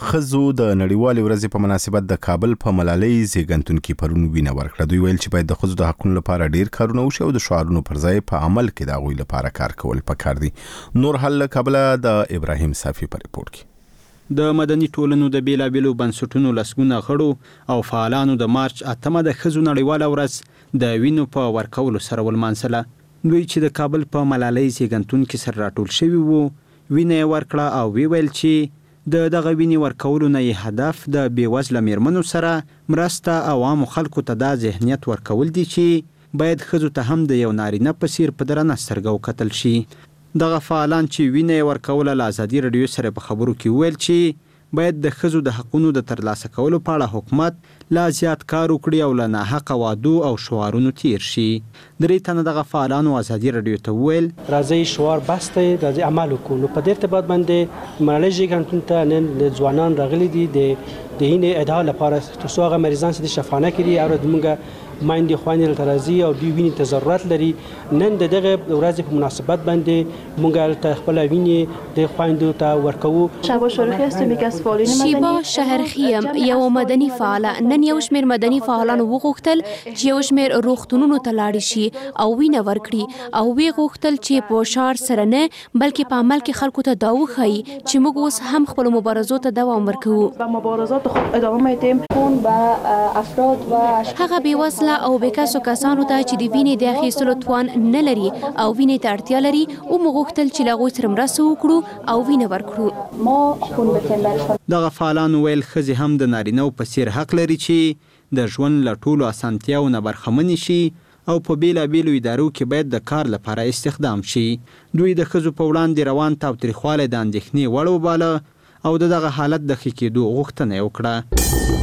د نړیوالې ورځې په مناسبت د کابل په ملالۍ زیږنتون کې پرون وینه ورکړه. دوی ویل چې باید د خزو د حقونو لپاره ډیر کارونه وشي او د شعارونو پر ځای په عمل کې د هغوی لپاره کار کول پکار دي. نور حل کابل د ابراهیم صافي په ریپورت کې. د مدني ټولنو د بیلابیلو بنسټونو لسګونه غړو او فعالانو د مارچ 8 د خزو نړیواله ورځ د وینو په ورکولو سره ولمانځله. دوی چې د کابل په ملالۍ زیږنتون کې سره راټول شوي وو وینه ورکړه او ویل چې د دغه وینې ورکولو نه هدف د بیوزله میرمنو سره مرسته عوامو خلکو ته دا ذهنیت ورکول دي چې باید ښځو ته هم د یو نارینه په څیر په درنه سترګه وکتل شي. دغه فعالان چې وینه ورکوله له ازادي راډیو سره په خبرو کې ویل چې باید د ښځو د حقونو د ترلاسه کولو په اړه حکومت لا زیات کار وکړي او له ناحقه وعدو او شعارونو تیر شي. درې تنه دغه فعالانو ازادي راډیو ته ویل راځي شعار بس دی، راځي عمل وکړو. په دې ارتباط باندې ملالۍ زیږنتون ته نن د ځوانان راغلي دي د هینې ادعا لپاره ترڅو هغه مریضان چې شفانه کړي او موږ مایندې خویندې ته راځي او دوی وینې ته ضرورت لري. نن د دغه ورځې په مناسبت باندې موږ خپل وینې د خویندو ته ورکوو. شیبا شهرخی هستم، یک از فعالین مدنی. شیبا شهرخی ام یو مدني فعاله. نن یو شمېر مدني فعالانو وغوښتل چې یو شمېر روغتونونو ته لاړ شي او وینه ورکړي او وی غوښتل چې په شعار سره نه بلکې په عمل کې خلکو ته دا وښایي چې موږ اوس هم خپل مبارزو ته دوام ورکوو. با مبارزات خود ادامه میدیم خون به افراد و هغه بیوزله او بیکسو کسانو ته چې د وینې د اخیستلو توان نه لري او وینې ته اړتیا لري او موږ غوښتل چې له هغوی سره مرسته وکړو او وینه ورکړو. ما خون بتیم. دغه فعالانو ویل ښځې هم د نارینه‌و په څیر حق لري چې د ژوند له ټولو اسانتیاو نه برخمنې شي او په بیلابیلو ادارو کې باید د کار لپاره استخدام شي. دوی د ښځو په وړاندې روان تاوتریخوالی د اندېښنې وړ وباله او د دغه حالت د ښه کېدو غوښتنه یې وکړه.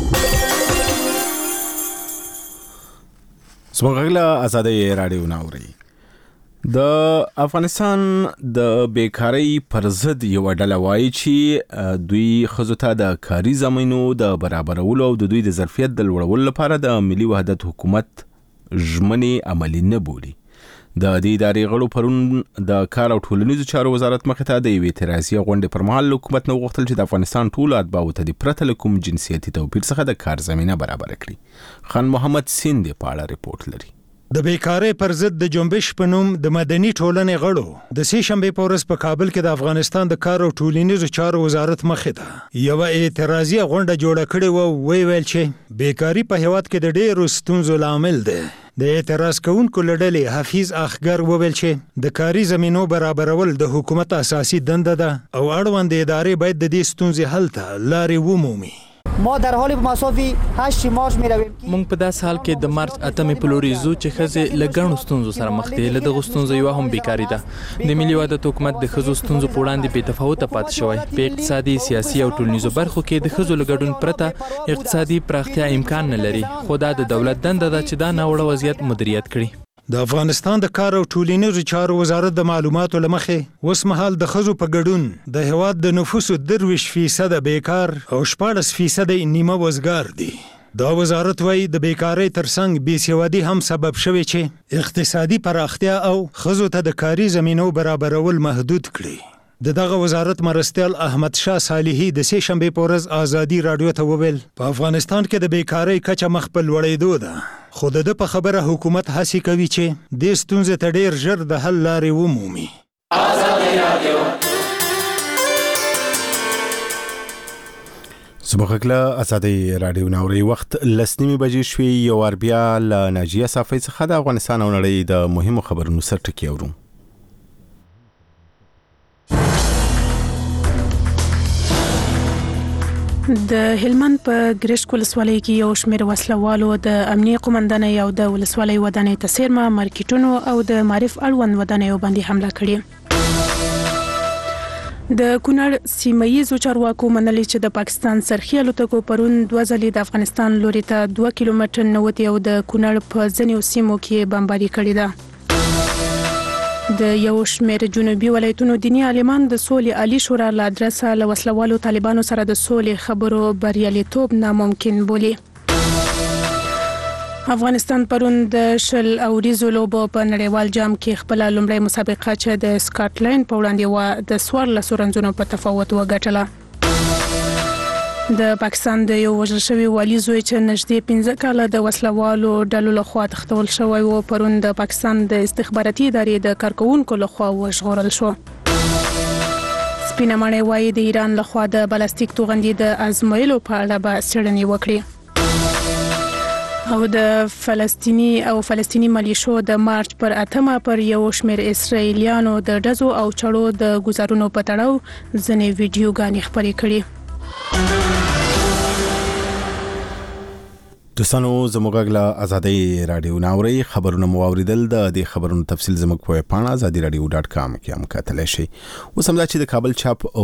زموږ غږ له ازادۍ راډیو نه اورئ. د افغانستان د بیکارۍ پر ضد یوه ډله وایي چې دوی ښځو ته د کاري زمینو د برابرولو او د دوی د ظرفیت د لوړولو لپاره د ملي وحدت حکومت ژمنې عملي نه بولي. د دې ادارې غړو پرون د کار او ټولنیزو چارو وزارت مخې ته د یوې اعتراضي غونډې پر مهال حکومت نه وغوښتل چې د افغانستان ټولو اتباعو ته د پرته له کوم جنسیتي توپیر څخه د کار زمینه برابره کړي. خان محمد سیند په اړه ریپورت لري. د بیکاری پر ضد د جنبش په نوم د مدني ټولنې غړو د سې شنبې په ورځ په کابل کې د افغانستان د کار او ټولنیزو چارو وزارت مخې ته یوه اعتراضي غونډه جوړه کړې وه. ویل چې بیکاری په هیواد کې د ډېرو ستونزو لامل دی. د اعتراض کوونکو له ډلې حفیظ اخګر وویل چې د کاري زمینو برابرول د حکومت اساسي دنده ده او اړوند ادارې باید د دې ستونزې حل ته لارې ومومي. ما در حال مسافی 8 مارچ می رویم. مونږ په داس حال کې د مارچ 8 په لوري زو چې خزه لګڼو ستونزو سره مخ دي. له دغه ستونزو یو هم بیکاری ده. د ملي وحدت حکومت د خزو ستونزو په وړاندې بې تفاوت پات شوی. په اقتصادي، سیاسي او ټولنیزو برخو کې د خزو لګډون پرته اقتصادي پراختیا امکان نه لري. خو دا د دولت دنده ده چې دا ناوړه وضعیت مدیریت کړي. د افغانستان د کار او ټولنیزو چارو وزارت د معلوماتو له مخې اوس مهال د ښځو په ګډون د هیواد د نفوسو 23% بیکار او 14% نیمه وزګار دي. دا وزارت وایي د بیکاری ترڅنګ بېسوادي هم سبب شوی چې اقتصادي پراختیا او ښځو ته د کاري زمینو برابرول محدود کړي. د دغه وزارت مرستیال احمد شاه صالحي د سې شنبې په ورځ آزادي رادیو ته وویل په افغانستان کې د بیکاری کچه مخ په لوړېدو ده. خو د په خبره حکومت هڅې کوي چې دې ستونزې ته ډېر ژر د حل لارې ومومي. آزادي رادیو زموږ ازادي رادیو ناوري وخت لسنیمې بجې شوي. یو وار بیا له ناجیه صافی څخه د افغانستان او نړۍ د مهمو خبرونو سر ټکي اورو. د هلمند په ګرشک ولسوالۍ کې یو شمېر وسلوالو د امنیي قومندانۍ او د ولسوالۍ ودانۍ ته څیرمه مارکیټونو او د معرف اړوند ودانیو باندې حمله کړې. د کونړ سیمه ییزو چارواکو منلي چې د پاکستان سرخي الوتکو پرون 2 ځلې د افغانستان لوري ته 2 کیلومتر نوتي او د کونړ په ځینو سیمو کې بمباري کړې ده. د یو شمېر جنوبي ولایتونو دیني عالمان د سولې عالی شورا له ادرسه له وسلوالو طالبانو سره د سولې خبرو بریالیتوب ناممکن بولي. افغانستان پرون د شل اوریزو لوبو په نړیوال جام کې خپل لومړی مسابقه چې د سکاټلند په وړاندې و د 14 رنزونو په تفاوت وګټله. د پاکستان د یو وژل شوی والي زوی چې نږدې 15 کاله د وسلوالو ډلو لخوا تښتول شوی و پرون د پاکستان د استخباراتي ادارې د کارکونکو لخوا وژغورل شو. سپینه ماڼۍ وایي د ایران لخوا د بلاستیک توغندي د ازمویلو په اړه به څېړنې وکړي. او د فلسطینی ملیشو د مارچ پر 8 پر یو شمېر اسرائیلیانو د ډزو او چړو د ګزارونو په تړاو ځینې ویډیوګانې خپرې کړي. دوستانو زموږ له ازادي رادیو ناوري خبرونه مو اوریدل. د دې خبرونو تفصیل زموږ په پاڼه azadiradio.com کې هم کتلی شئ. اوس هم دا چې د کابل چاپ او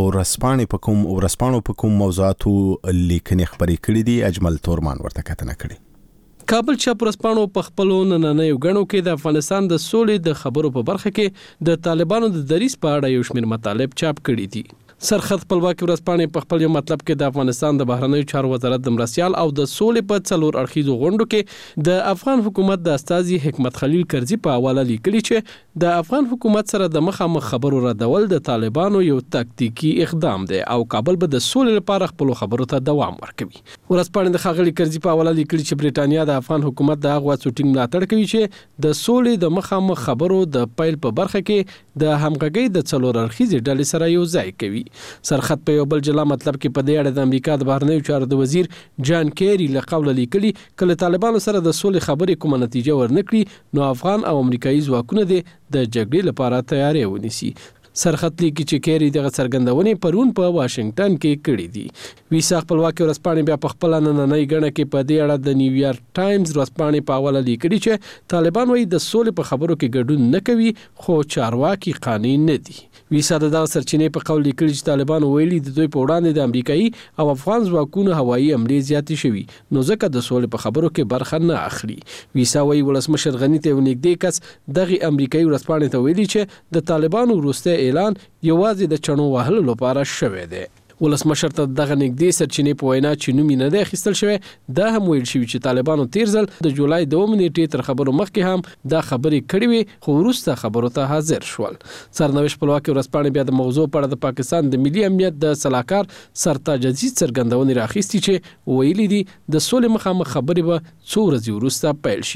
رسپانو په کوم موضوعاتو لیکنې خبرې کړې دي اجمل تورمان ورته کتنه کړې. کابل چاپ رسپانو په خپلو نننیو غنو کې د افغانستان د سولې د خبرو په برخه کې د طالبانو د دریس په اړه یو شمېر مطالب چاپ کړي دي. سرخط خپلواکي ورځپاڼې په خپل یو مطلب کې د افغانستان د بهرنیو چارو وزارت د مرستیال او د سولې په څلور اړخیزو غونډو کې د افغان حکومت د استازي حکمت خلیل کرزي په حواله لیکلي چې د افغان حکومت سره د مخامخ خبرو ردول د طالبانو یو تاکتیکي اقدام دی او کابل به د سولې لپاره خپل خبرو ته دوام ورکوي. ورځپاڼې د ښاغلي کرزي په حواله لیکلي چې برېټانیا د افغان حکومت د هغه څوټینګ ملاتړ کوي چې د سولې د مخامخ خبرو د پیل په برخه کې د همغږۍ د څلور اړخیزې ډلې سره یو ځای کوي. سرخط په یو بل جلا مطلب کې په دې اړه د امریکا د بهرنیو چارو د وزیر جان کیری له قوله لیکلي کله طالبانو سره د سولې خبرې کومه نتیجه ورنکړي نو افغان او امریکایي ځواکونه د جګړې لپاره تیاری ونیسي. سرخط لیکي چې کیری دغه څرګندونې پرون په واشنگټن کې کړې دي. ویسا خپلواکي ورځپاڼې بیا په خپل نننۍ غڼه کې په دې اړه د نیویارک ټایمز ورځپاڼې په حواله لیکلي چې طالبان وايي د سولې په خبرو کې ګډون نه کوي خو چارواکي قانوني نه دي. ویسا د سرچینې په قول لیکلي چې طالبان ویلي د دوی په وړاندې د امریکایي او افغان ځواکونو هوایي حملې زیاتې شوي نو ځکه د سولې په خبرو کې برخه نه اخلي. ویسا وايي ولسمشر غنی ته ونګدې کس دغه امریکایي ورځپاڼې ته ویلي چې د طالبانو وروسته اعلان یوازې د چڼو وهلو لپاره شوی دی. ولسمشر ته دغه نږدې سرچینې په وینا چې نوم نه دی اخیستل شوی دا هم ویل شوی چې طالبانو تیر ځل د جولای 2 نیټې تر خبرو مخکې هم دا خبرې کړې وي خو وروسته خبرو ته حاضر شول. سرنوشت خپلواکي ورځپاڼې بیا د موضوع په اړه د پاکستان د ملي امنیت د سلاکار سرتاج عزیز څرګندونې راخیستي چې ویلي دي د سولې مخامخ خبرې به څو ورځې وروسته پیل شي.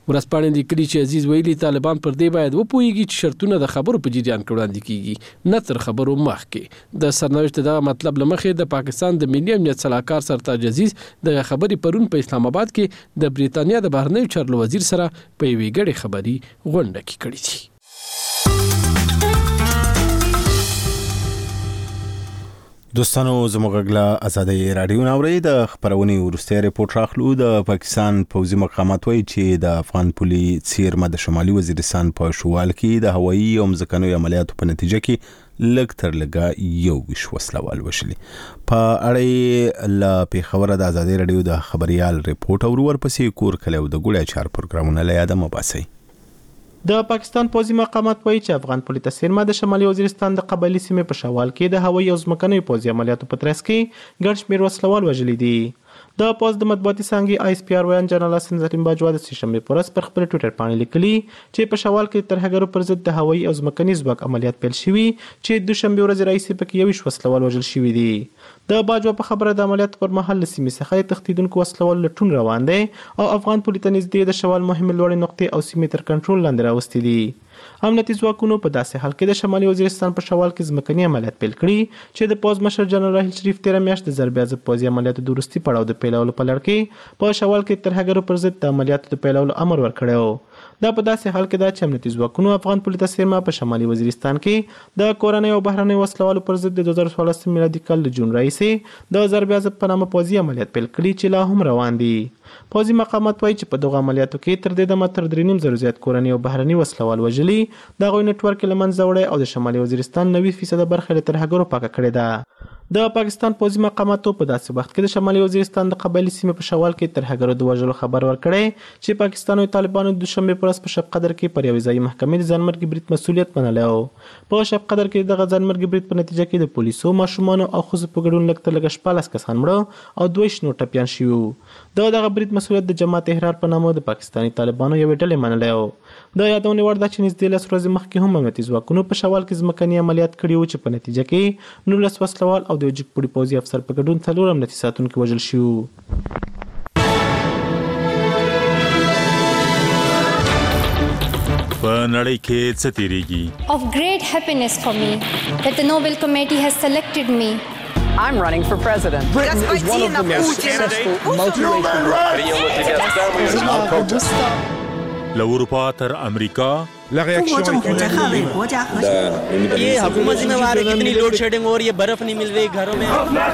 ورځپاڼې لیکلي چې عزیز ویلي طالبان پر دې باید وپوهیږي چې شرطونه د خبرو په جریان کې وړاندې کیږي نه تر خبرو مخکې. د سرنوشت دغه مطلب لمخې د پاکستان د ملي امنیت صلاحکار سرتاج عزیز دغه خبرې پرون په اسلام آباد کې د بریتانیا د بهرنیو چارو وزیر سره په یوې ګډې خبري غونډه کې کړې دي. دوستانو زموږ غږ آزادۍ رادیو ناوړي د خبرونې ورسته ریپورت راخلو. د پاکستان پوځي مقامات وایي چې د افغان پولي څیرمه د شمالي وزیرستان په شوال کې د هوایي او ځمکني عملیاتو په نتیجه کې لږ تر لږه 21 وسلوال وشلي. په اړه لا پیښور د آزادۍ رادیو د خبريال ریپورت او ورپسې کور کله د ګوړیا چار پروګرامونه له یاد مباسي. د پاکستان پوځي مقامات وایي چې افغان پولیس څیرمه د شمالي وزیرستان د قبایلی سیمې په شوال کې د هوایي او ځمکني پوځي عملیاتو په ترڅ کې ګڼ شمېر وسلوال وژلي دي. د پوز د مطبوعاتي څانګې آی اس پی آر ویان جنرال حسن زرین باجوا د سشنبه پر ورځ پر خپل ټوئیټر باندې لیکلي چې په شوال کې ترهګرو پر ضد د هوایي او ځمکني ځواک عملیات پیل شوي چې دوشنبه ورځ رئیس پکې 21 وسلوال وژل شوي دي. د باجوا په خبره د عملیاتو پر مهال سیمې څخه تښتیدونکو وسلوال لټون روان دي او افغان پولیس ته نږدې د شوال مهمه لوړې نقطې او سیمې تر کنټرول لاندې راوستي دي. امنیتي ځواکونو په داسې حال کې د شمالي وزیرستان په شوال کې ځمکني عملیات پیل کړي چې د پوز مشر جنرال راحیل شریف 13 میاشت د ضربې عضب پوځي عملیاتو د وروستي پړاو د پیلولو په لړ کې په شوال کې ترهګرو پر ضد د عملیاتو د پیلولو امر ورکړی. دا په داسې حال کې دا چې امنیتي ځواکونو افغان پولیس څیرمه په شمالي وزیرستان کې د کورنۍ او بهرنۍ وسلوالو پر ضد د 2016 میلادي کال د جون راهیسې د ضربې عضب په نامه پوځي عملیات پیل کړي چې لا هم روان دي. پوځي مقامات وایي چې په دغه عملیاتو کې تر دې دمه تر 3.5 زیات کورنۍ او بهرنۍ وسلوال وژلي، د غوی نتورک لمنځه وړي او د شمالي وزیرستان 90% برخه له ترهګرو پاکه کړې ده. د پاکستان پوځي مقاماتو په داسې وخت کې د شمالي وزیرستان د قبایلی سیمې په شوال کې ترهګرو د وژلو خبر ورکړی چې پاکستان او طالبانو د دوشنبه پر ورځ په شب قدر کې پر یوې ځایي محکمې د ځانمرګي برید مسؤلیت منلی و. په شب قدر کې دغه ځانمرګي برید په نتیجه کې د پولیسو، ماشومانو او ښځو په ګډون لږ تر لږه 14 کسان مړه او 2 نور ټپیان شوي وو. دغه برید مسؤلیت د جماعت احرار په نامه د پاکستاني طالبانو یوې ډلې منلی و. د یادونې وړ ده چې نږدې 10 ورځې مخکې هم امنیتي ځواکونو په شوال کې ځمکني عملیات کړي وو چې په نتیجه کې 19 وسلوال او د یو جګپوړي پوځي افسر په ګډون 4 امنیتي ساتونکي وژل شوي وو. په نړۍ کې څه تیریږي؟ Of great happiness for me that the Nobel Committee has selected me. I'm running for president. Britain is one of the most successful multiracial له اروپا تر امریکا ये हुकूमत जिम्मेवार है, कितनी load shedding हो रही है, बर्फ नहीं मिल रही घरों में.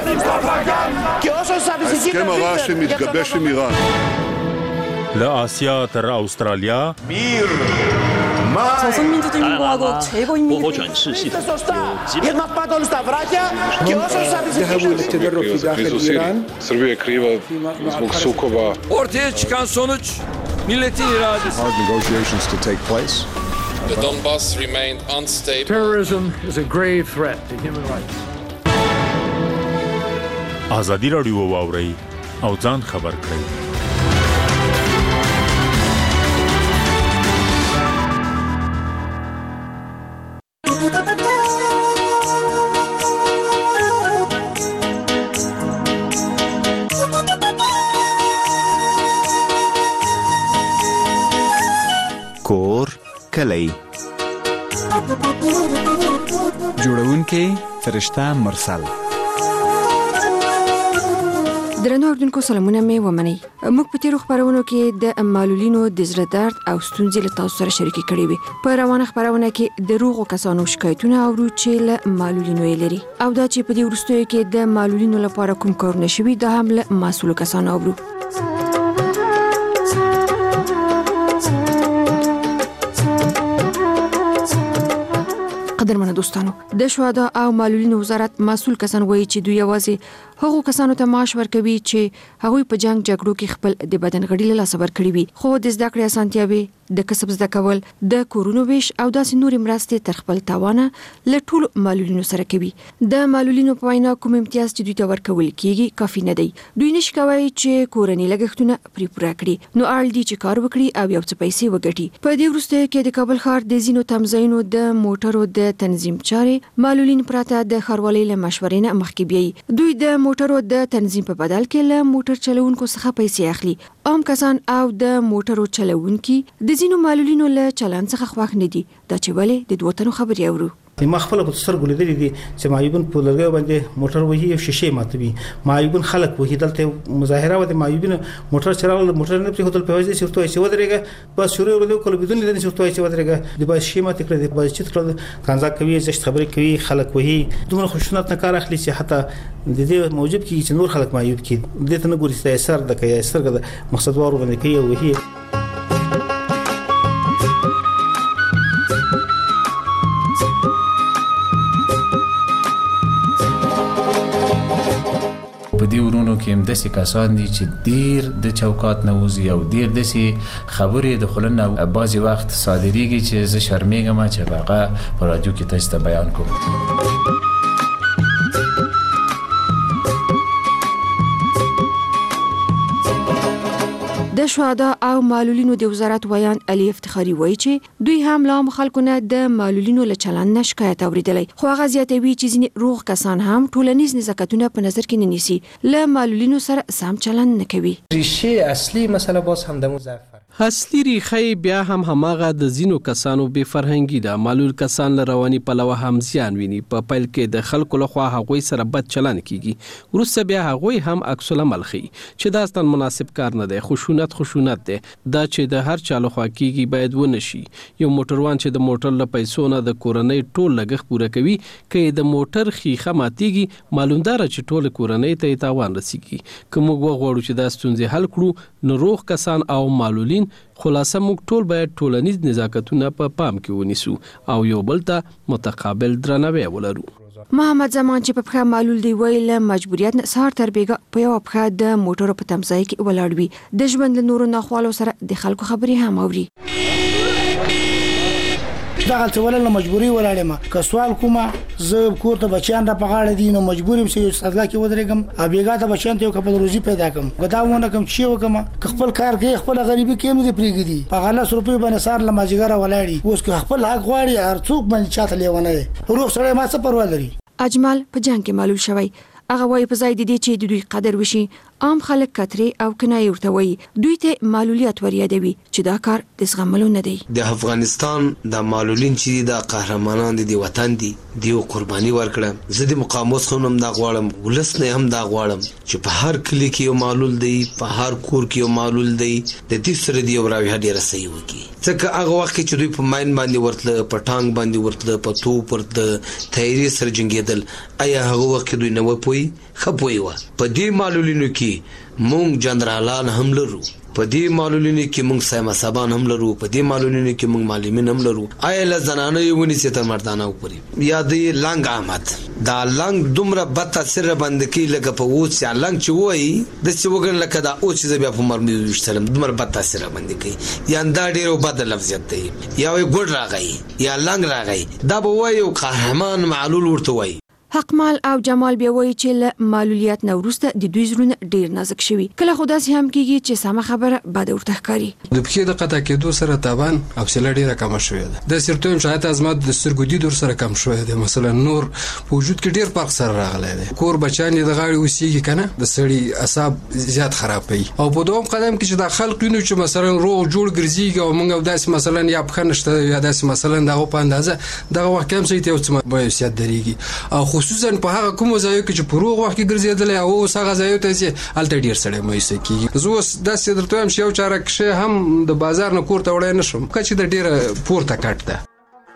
ההסכם הרע שמתגבש עם איראן. לאסיה תר אוסטרליה. 朝鲜民主人民共和国최고인민이 ذهبوا للتدرب في داخل إيران. Ortaya çıkan sonuç milletin iradesi. Hard negotiations to take place. The Donbass remained unstable. Terrorism is a grave threat to human rights. آزادی راډیو واورئ او ځان خبر کړئ. کور کلی جوړونکې فرشته مرسل. درنو اوردونکو سلامونه مې ومنئ. موږ په تیرو خبرونو کې د معلولینو د زړه درد او ستونزې له تاسو سره شریکې کړې وې. په روانه خبرونه کې د روغو کسانو شکایتونه اورو چې له معلولینو یې لري، او دا چې په دې وروستیو کې د معلولینو لپاره کوم کارونه شوي دا هم له مسؤلو کسانو اورو. قدرمنه دوستانو، د شهدا او معلولینو وزارت مسؤل کسان وایي چې دوی یوازې هغو کسانو ته معاش ورکوي چې هغوی په جنگ جګړو کې خپل د بدن غړي له لاسه ورکړي وي، خو د زده کړې اسانتیاوې، د کسب زده کول، د کورونو ویش او داسې نورې مرستې تر خپل توانه له ټولو معلولینو سره کوي. د معلولینو په وینا کوم امتیاز چې دوی ته ورکول کیږي کافي نه دی. دوی نشي کولی چې کورنۍ لګښتونه پرې پوره کړي، نو اړ دي چې کار وکړي او یو څه پیسې وګټي. په دې وروستیو کې د کابل ښار د ځینو تمځایونو د موټرو د تنظیم چارې معلولین پرته د ښاروالۍ له مشورې نه مخکې بیایي. دوی د موټرو د تنظیم په بدل کې له موټر چلوونکو څخه پیسې اخلي عام کسان او د موټرو چلوونکي د ځینو معلولینو له چلند څخه خوښ نه دي دا چې ولې د دوه تنو خبرې اورو. ما خپل په سترګو لیدلې دي چې معیوبین په لرګي باندې موټر وهي او شیشه ماتوي، معیوبین خلک وهي. دلته مظاهره و د معیوبین موټر چلاول، موټر نه په هوتل په وځي چې توای چې ودرېګه بس شروع ورته کول بدون لیدل چې توای چې ودرېګه د باز شیمه تکړه د باز چې تکړه کنځا کوي، زشت خبرې کوي، خلک وهي. دومره خوشنط نه کار اخلي چې حتی د دې موجب کی چې نور خلک معیوب کی د ته نه ګوري چې اثر د کوي اثر د مقصد وارو باندې کوي او وهي. په دې ورونو کې هم داسې کسان دي چې ډیر د چوکات نه وځي او ډیر داسې خبرې د خلن او بعضې وخت صادریږي چې زه شرمېږم چې هغه په رادیو کې تاسو ته بیان کوم. د شهدا او معلولینو د وزارت ویان علي افتخاري وایي چې دوی هم لا مخالکونه د معلولینو له چلند نه شکایت اوریدلی، خو هغه زیاتوي چې ځینې روغ کسان هم ټولنیز نزاکتونه په نظر کې نه نیسي، له معلولینو سره سم چلند نه کوي. ریشه اصلي مسله باز هم د مضاعف اصلي ریښه بیا هم هماغه د ځینو کسانو بې فرهنګي ده. معلول کسان له رواني پلوه هم زیان ویني. په پیل کې د خلکو لخوا هغوی سره بد چلند کیږي، وروسته بیا هغوی هم عکس العمل ښیي چې دا ستاسو مناسب کار نه دی. خشونت دی دا چې د هر چا لخوا کیږي باید ونه شي. یو موټروان چې د موټر له پیسو نه د کورنۍ ټول لګښت پوره کوي، که د موټر خیخه ماتیږي معلومدار چې ټول کورنۍ ته تاوان رسیږي. که موږ وغواړو چې دا ستونزې حل کړو نو روغ کسان او معلولین خلاصه موږ ټول باید ټولنیز نزاکتونه په پام کې ونیسو او یو بل ته متقابل درناوی ولرو. محمد زمان چې په پخه معلول دی ویل مجبوریت نه سهار تر بیګه په یو پخه د موټرو په تمځای کې ولاړ وي، د ژوند له نورو ناخوالو سره د خلکو خبرې هم اوري. دا غلطه ولله مجبوری ولاړم که سوال کومه زه کور ته بچیان را پغاړه دي نو مجبورم چې یو صدلا کې ودرېګم ا بیګا ته بچیان ته خپل روزي پیدا کوم غداونه کوم چې وکم خپل کار کوي خپل غریبي کې نه دی پریګدي په غلا روپې باندې سار لماجګره ولاړی اوس که خپل حق غواړي هر څوک باندې چاته لیونه روح سره ما څه پروا لري. اجمل په جنگ کې معلول شوی، هغه وايي په ځای د دې چې د دوی قدر وشي عام خلک کتري او کنایي ورته وایي دوی ته معلولیت وریادوي چې دا کار د زغملو نه دی. د افغانستان د معلولین چې د قهرمانان دي وطن دي دیو قرباني ورکړه. زه د مقاموس خونم دا غواړم، ولس نه هم دا غواړم چې په هر کلی کې یو معلول دی، په هر کور کې یو معلول دی، د دې سره دی راوي ډیره صحیح وکي. ځکه هغه وخت چې دوی په ماین باندې ورتله، په ټانګ باندې ورتله، په توپ ورته تیری سره جنگیدل، آیا هغه وخت دوی نه وپوي خپوي و. په دې معلولینو کې مونږ جنرالان هم لرو، په دې معلولینو کې مونږ سیمه سبان هم لرو، په دې معلولینو کې مونږ معلمین هم لرو. آیا له زنانه یو ونیسي تر مردانه وپري یا د لنګ احمد دا لنګ دومره بد تاثیر باندې کې لکه په اوس یا لنګ چې وایي د څه وګن لکه دا اوس چې بیا په مرمي وشتلم دومره بد تاثیر باندې کوي یا دا ډیرو بد لفظیت دی یا وي ګډ راغی یا لنګ راغی دا به وایي قهرمان معلول ورته وایي. حقمال او جمال بیا وایي چې له معلولیت نه وروسته د دوی زړونه ډیر نازک شوي، کله خو داسې هم کیږي چې سمه خبره بده ورته ښکاري. د پښې د قطع کېدو سره تاوان حوصله ډیره کمه شوې ده. د سرطان شاید ازمات د سترګو دید ور سره کم شوې ده. مثلا نور په وجود کې ډیر فرق سره راغلی دی. کور بچان د غاړې اوسېږي کنه د سړي اعصاب زیات خرابوي او په دوم قدم کې چې د خلک وینو چې مثلا روغ جوړ ګرځيږي او موږ داسې مثلا یا په نشته یا داسې مثلا دغه په اندازه دغه وخت هم سيته او څه به سیادت دريږي او خصوصا په هغه کوم ځایو کې چې پروغ وخت کې ګرځېدل او هغه ځایو ته چې الته ډیر سړی مېسه کیږي. زه اوس داسې درته هم یو چاره کې هم د بازار نه کور ته وړای نشم چې د ډیره پورته کټ ده.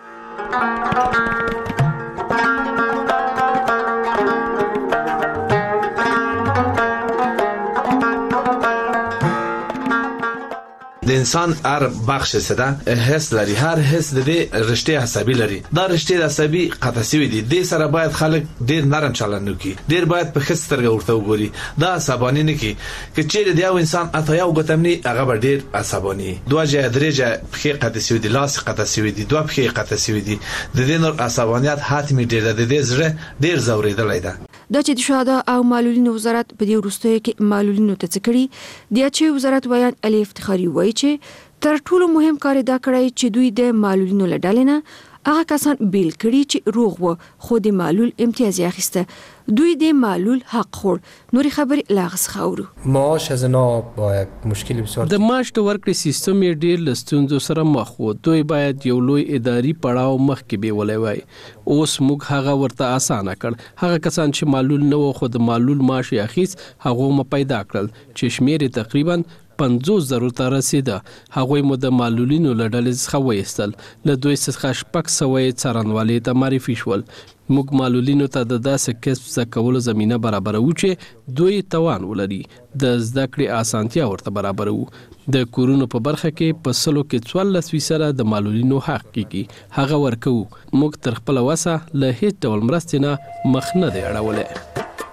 د انسان هر بخش سره حس لري، هر حس د دې رشته عصبي لري. دا رشته عصبي قطع شوی دي، د سره باید خلک ډیر نرم چلند وکړي، ډیر باید په خسترګه ورته وګوري. دا عصبانی نه کی چې چیرې دی یو انسان اته یو غتمنی هغه ډیر عصبانی دوه درجه په قطع شوی دي، لاس قطع شوی دي، دوه په قطع شوی دي. د دې نور عصبانیت حتمی ډیر د دې زړه ډیر زوریدلای ده. دا چې د شهدا او معلولینو وزارت په دې وروستیو کې معلولینو ته څه کړي دی چې وزارت ویان علي افتخاري وایي چې تر ټولو مهم کار دا کړی چې دوی د معلولینو له ډلې نه هغه کسان بیل کړي چې روغ و خو د معلول امتیاز اخیسته دوی د معلول حق خور نوري خبرې لاغس خاورو معاش از اینا با مشکلی بسیار د معاش د ورکړې سیستم یې ډیر لستونزو سره مخ و دوی باید یو لوی اداري پړاو مخکې بیولای وای اوس موږ هغه ورته اسانه کړ هغه کسان چې معلول نه و خو د معلول معاش یې اخیست هغه مو پیدا کړل چې شمیر تقریبا 50,000 ته رسیده هغوی مو د معلولینو له ډلې څخه وایستل له دوی څخه 600 څارنوالۍ ته معرفي شول موږ معلولینو ته د داسې کسب زده کولو زمینه برابروو چې دوی توان ولري د زده کړې اسانتیا ورته برابروو د کورونو په برخه کې په 14% د معلولینو حق کیږي هغه ورکو موږ تر خپل وسه له هیڅ ډول مرستې نه مخ نه دی اړولې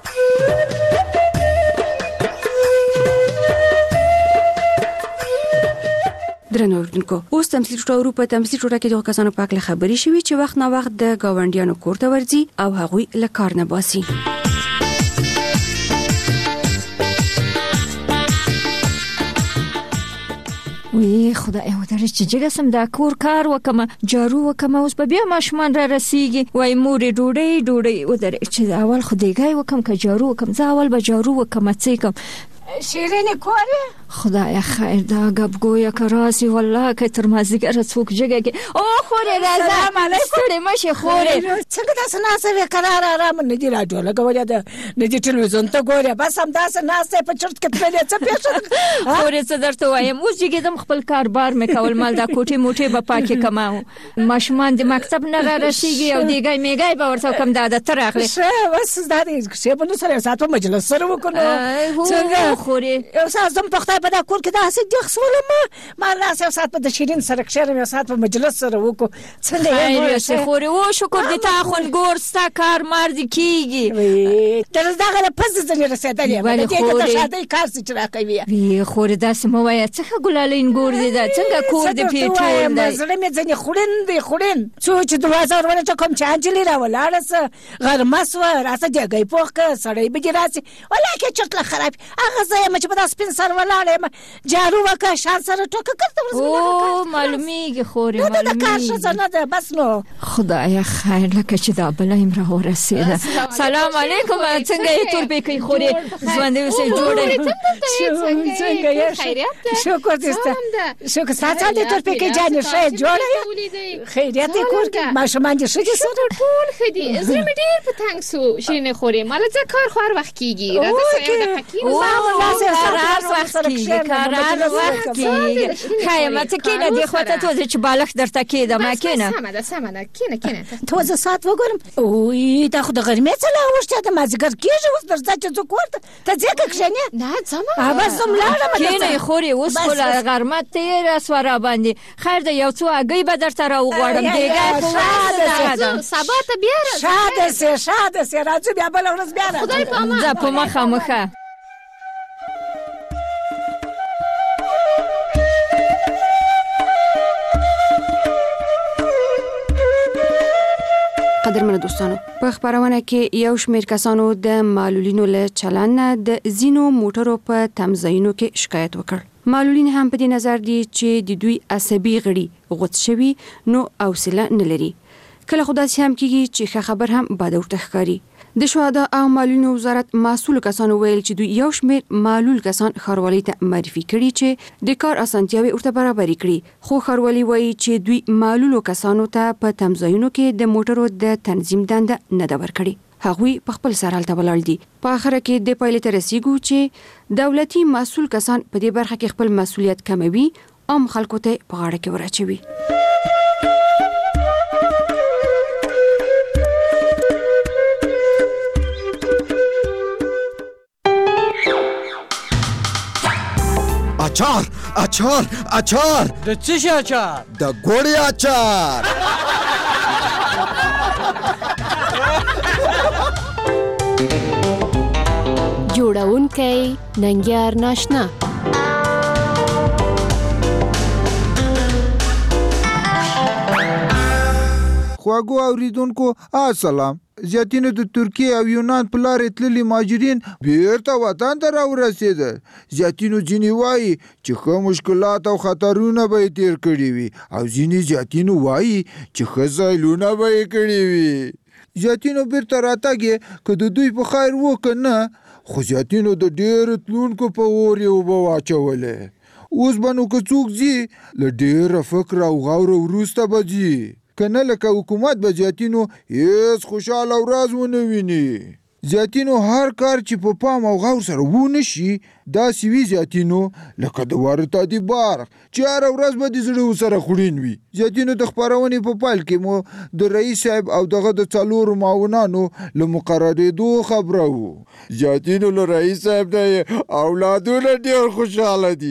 درنو اوردونکو اوس تمثیل ټوټه په تمثیل ټوټه کې د کسانو په اړه خبرې شوي چې وخت نه وخت د گاونډیانو کور ته ورځي او هغوی له کار نه باسي وی خدای ودرې چې جګسم دا کور کار وکم جارو وکم اوس په بیا ماشومان را رسیږي وای مور ډوډۍ ودرې چې اول خدایګای وکم که جارو وکم زه اول به جارو وکم څه کوم شیرینی کوره خدای خیر دا غبګویا کراسي والله که تر مازیګر څوک جګه او خوره راځه سلام علیکم ستړي مشه خوره څنګه تاسو ناسه قرار آرام نه دی راډیو لګولې ده نه دی ټلویزیون ته ګوره بس هم تاسو ناسه په چرت کې تللې څه پیښه خوره څه درته وایم اوس جګیدم خپل کاربار مې کول مال دا کوټي موټي به پاکي کماو ماشومان د مکتب نه را رسیږي او دیګای میګای به ورته کم دا تر اخلي شه بس دا دې شه په نو سره ساتو مجلس سره وکړو څنګه خوره یو ساعت زم په خدای په دا کور کې دا هسې د خپل ما لاس یو ساعت په د شیرین سره کښېرم یو ساعت په مجلس سره وکړو څنګه یې خوري او شکر دې تا خون ګور ستا کار مار دي کیږي تر دغه پس ځنې رسېدلې باندې ته د شاده کار څه را کوي وی خوري داسې مو وای څنګه ګلالین ګور دې دا څنګه کور دې پیټول دی زړه مې ځنې خورین څو چې دروازه ورته کوم چې انجلی را ولاړه غرمه سو راځه جګې پوخ سړی به راځي ولکه چټله خراب هغه ځای مې په داس پین سر ولاړم جارو وکړه شان سره ټوکه کړته او معلومیږي خوري معلومیږي دا کار څه نه ده بس نو خدای خیر لکه چې دا بل امر ورسېده سلام علیکم څنګه یې تور پکې خوري ژوند دې سه جوړه څنګه یې خیریت شکر دې شکر ساته دې تور پکې جان شه جوړه خیریت دې کور کې ماشومان دې شه سره ټول خدي زه مې ډیر په تنګ سو شینه خوري مال ځکه کار خور وخت کیږي راځه سره د حکیم قرار وخت کیږي خیمت کې نه دی خوته تو چې بالغ درته کېده ما کېنه سمه کېنه تو زه سات وګورم اوه دا خو د غرمې څه لا وشته د مازیګر کېږي اوس درځه چې څوک ورته ته ځکه کښېنې نه ځمه بس زم لاړم کېنه خوري اوس خو غرمه تیر سواره باندې خیر د یو څو اگې به درته را وغواړم دیګه خو سبا ته بیا شاده سه راځو بیا بل ورځ بیا راځو خدای په امان زه په مخه قدرمنو دوستانو په خبرونه کې یو شمېر کسانو د معلولینو له چلند د زینو موټرو په تمځایونو کې شکایت وکړ معلولین هم په دې نظر دي چې د دوی عصبي غړي غوڅ شوي نو حوصله نه لري کله خدای هم کیږي چې خبر هم بد ورته ښکاري د شهدا او معلولینو وزارت مسؤل کسانو ویل چې دوی یو شمېر معلول کسان ښاروالۍ ته معرفي کړي چې د کار اسانتیاوې ورته برابرې کړي خو ښاروالۍ وایي چې دوی معلولو کسانو ته په تمځایونو کې د موټرو د تنظیم دنده نه ده ورکړې هغوی په خپل سر هلته ولاړ دي په اخره کې د پایلې ته رسیږو چې دولتي مسؤل کسان په دې برخه کې خپل مسؤلیت کموي عام خلکو ته په غاړه کې ورچوي اچار د څه شي اچار د ګوړې اچار جوړونکی ننګیار ناشنا خواږو اوریدونکو السلام زیاتینو د ترکیه او یونان په لارې تللي مهاجرین بیرته وطن ته راورسېدل. زیاتینو ځینې وایي چې ښه مشکلات او خطرونه به یې تېر کړي وي او ځینې زیاتینو وایي چې ښه ځایلونه به یې کړي وي. زیاتینو بیرته راتګ یې که د دوی په خیر و که نه، خو زیاتینو د ډېرو تلونکو په اور یې اوبه واچولې. اوس به نو که څوک ځي له ډېره فکر او غوره وروسته به ځي، که نه لکه حکومت به زیاتینو هېڅ خوشحاله ورځ ونه ویني. زیاتینو هر کار چې په پام او غور سره ونه شي داسې وي زیاتینو لکه د وارداتي برق چې هره ورځ به د زړه سره خوړین وي. زیاتینو د خپرونې په پیل کې مو د رئیس صاحب او دغه د 4 معاونانو له مقررېدو خبره وو. زیاتینو له رئیس صاحب نه اولادونه ډېر خوشحاله دي.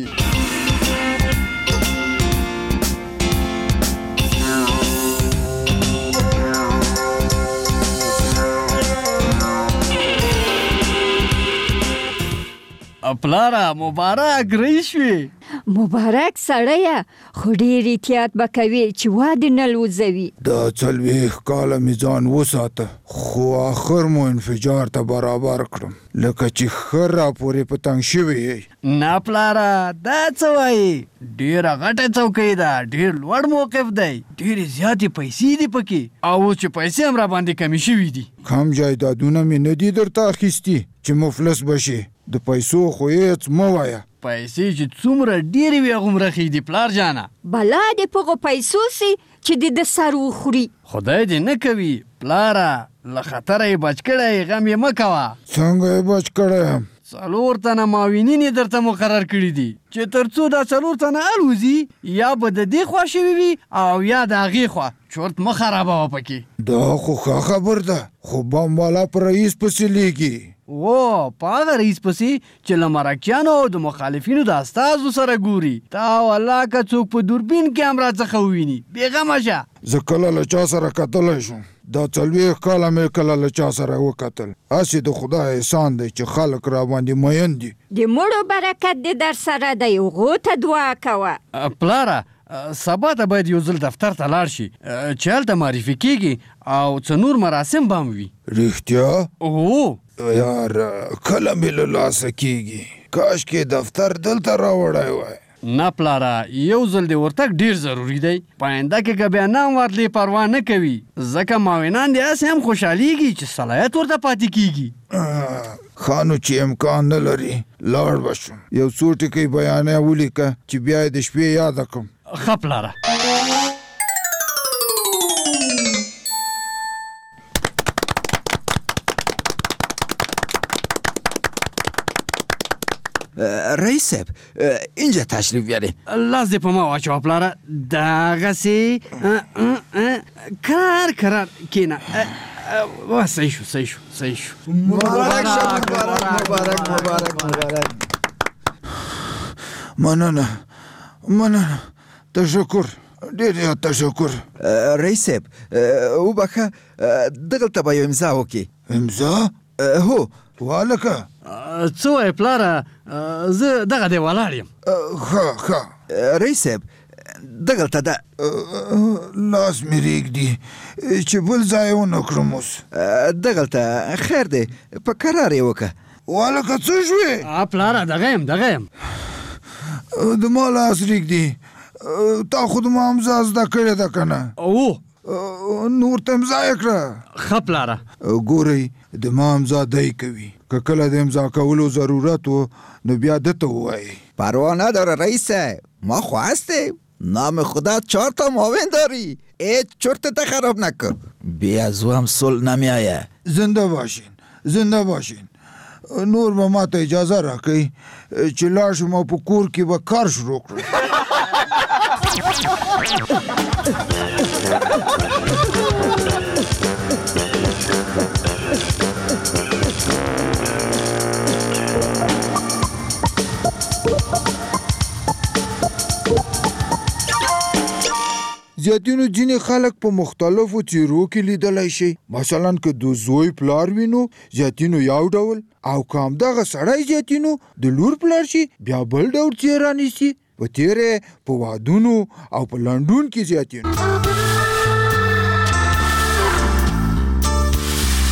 پلاره مبارک رئیس شوې. مبارک سړیه، خو ډېر احتیاط به کوي چې واده نه لوځوي. دا 40 کاله مې ځان وساته، خو آخر مو انفجار ته برابر کړم لکه چې ښه راپورې په تنګ شوی یې. نه پلاره دا څه وایي؟ ډېره غټه چوکۍ ده، ډېر لوړ موقف دی، ډېرې زیاتې پیسې دي پکې، او اوس چې پیسې هم را باندې کمې شوي دي. کم جایدادونه مې نه دي درته اخیستي چې مفلس بشي. د پیسو خو هېڅ مه وایه. پیسې چې څومره ډېرې وي هغومره ښې دي پلار جانه. بلا دې په هغو پیسو سي چې د سر وخوري. خدای دې نه کوي پلاره، له خطره یې بچ کړی، غم یې مه کوه. څنګه یې بچ کړی یم؟ 4 تنه معاونین یې درته مقرر کړي دي چې تر څو دا 4 تنه الوزي یا به د دې خوا شوي وي او یا د هغې خوا. چورت مه خرابوه پکې. دا خو ښه خبر ده، خو بم والا په رئیس پسې لیږي. په هغه رئیس پسې چې له مرکیانو او د مخالفینو د استازو سره ګوري. تا والله که څوک په دوربین کې هم راڅخه وویني بېغمه شه. زه کله له چا سره کتلی شم؟ دا 40 کاله مې کله له چا سره وکتل. هسې د خدای احسان دی چې خلک را باندې مین دي. د مړو برکت دې در سره دی، هغو ته دعا کوه. پلاره سبا ته باید یو ځل دفتر ته لاړ شي چې هلته معرفي کېږي او څه نور مراسم به هم وي. رښتیا؟ هو یار کله مې له لاسه کېږي، کاشکې دفتر دلته راوړی وای. نه پلاره، یو ځل دې ورتګ ډېر ضروري دی. په آینده کې که بیا نام ورتلې پروا نه کوي، ځکه معاونان دې هسې هم خوشحالېږي چې صلاحیت ورته پاتې کېږي. ښه نو چې امکان نه لري لاړ به شم. یو څو ټکي بیانیه ولیکه چې بیا یې د شپې یاده کړم. ښه پلاره. رئیس صاحب اینجا تشریف بیارین. لاس دې په ما واچوه پلاره. دغسې کرار کېنه. صحیح شو. مبارک مننه. تشکر، ډېر زیات تشکر. رئیس صاحب وبخښه، دغلته به یو امضا وکړي. امضا؟ هو. والکه څه وایې پلاره؟ زه دغه دی ولاړ یم. ښه. رئیس صاحب دغلته ده. لاس مې رېږدي چې بل ځای ونه کړم. اوس دغلته خیر دی، په کرار یې وکړه. والکه څه شوې؟ پلاره دغه یم. د ما لاس رېږدي. تا خو د ما امضا زده کړې ده که نه؟ نور ته امضا یې کړه. ښه پلاره. ګورئ د ما امضا دی کوي، که کله د امضا کولو ضرورت و نو بیا دته ووایي. پروا نداره رئیس صاحب، ما خو هستیم. نام خدا 4 تا معاون داری، هیچ چرتت خراب نکن. بی از او هم صلح نمیایه. زنده باشین. نور به ما ته اجازه راکړئ چې لاړ شم او په کور کې به کار شروع کړم. زیاتینو ځینې خلک په مختلفو څیرو کې لیدلی شي. مثلا که د زوی پلار وینو زیاتینو یو ډول، او که همدغه سړی زیاتینو د لور پلار شي بیا بل ډول څیره نیسي. په تیره په وادونو او په لنډون کې زیاتینو.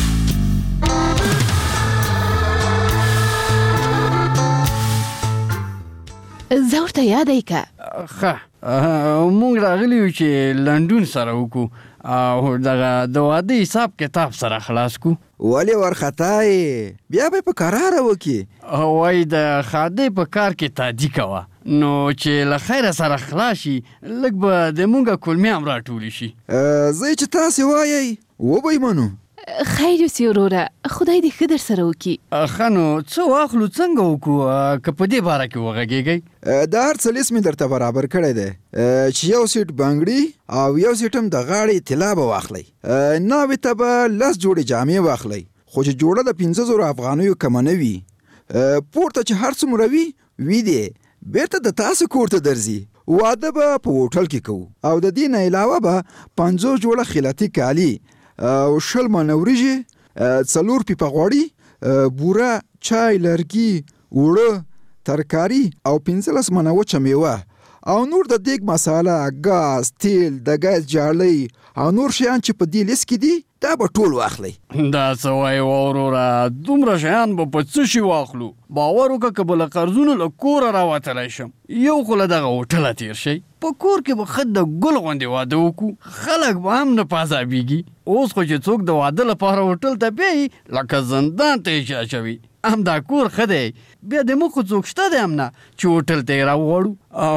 زه ورته یادی که ښه مونږ راغلی یو چې لنډون سره وکړو او دغه د واده حساب کتاب سره خلاص کو. ولې ورخطا یې بیا به په قراره وکړي وایي د خادۍ په کار کې تادي کوه نو چې له خیره سره خلاص شي لږ به د مونږه کلمې هم راټولې شي. زه چې تاسې وایئ وبه یې منو. خیر یوسي وروره خدای دې ښه در سره وکړي. ښه نو څه واخلو څنګه وکړو که په دې باره کې وغږېږئ. د هر څه لیست مې درته برابر کړی دی چې یو سیټ بنګړي او یو سیټ هم د غاړې طلا به واخلئ. ناوې ته به 10 جوړې جامې واخلئ خو چې جوړه د 15,000 افغانیو کمه نه وي. پورته چې هر څومره وي دی بیرته د تاسو کور ته درځي. واده به په هوټل کې کوو او د دې نه علاوه به 50 جوړه خیلاطي کالي او 20 منه وریجې 4 پیپه غوړي بوره چای لرګي اوړه ترکاري او 15 منه وچه میوه او نور د دیګ مساله ګاز تیل د ګاز جالۍ او نور شیان چې په دې لیست کې دي دا به ټول واخلئ. دا څه وایي وروره دومره شیان به په څه شي واخلو؟ باور وکړه که به له قرضونو له کوره راوتلی شم یو خو له دغه هوټله تیر شئ په کور کې به ښه د ګل غوندې واده وکړو خلک به هم نه پازابیږي. اوس خو چې څوک د واده لپاره هوټل ته بیایي لکه زندان ته یې اچوي. همدا کور ښه دی بیا د موږ خو څوک شته دی هم نه چې هوټل ته یې راوغواړو.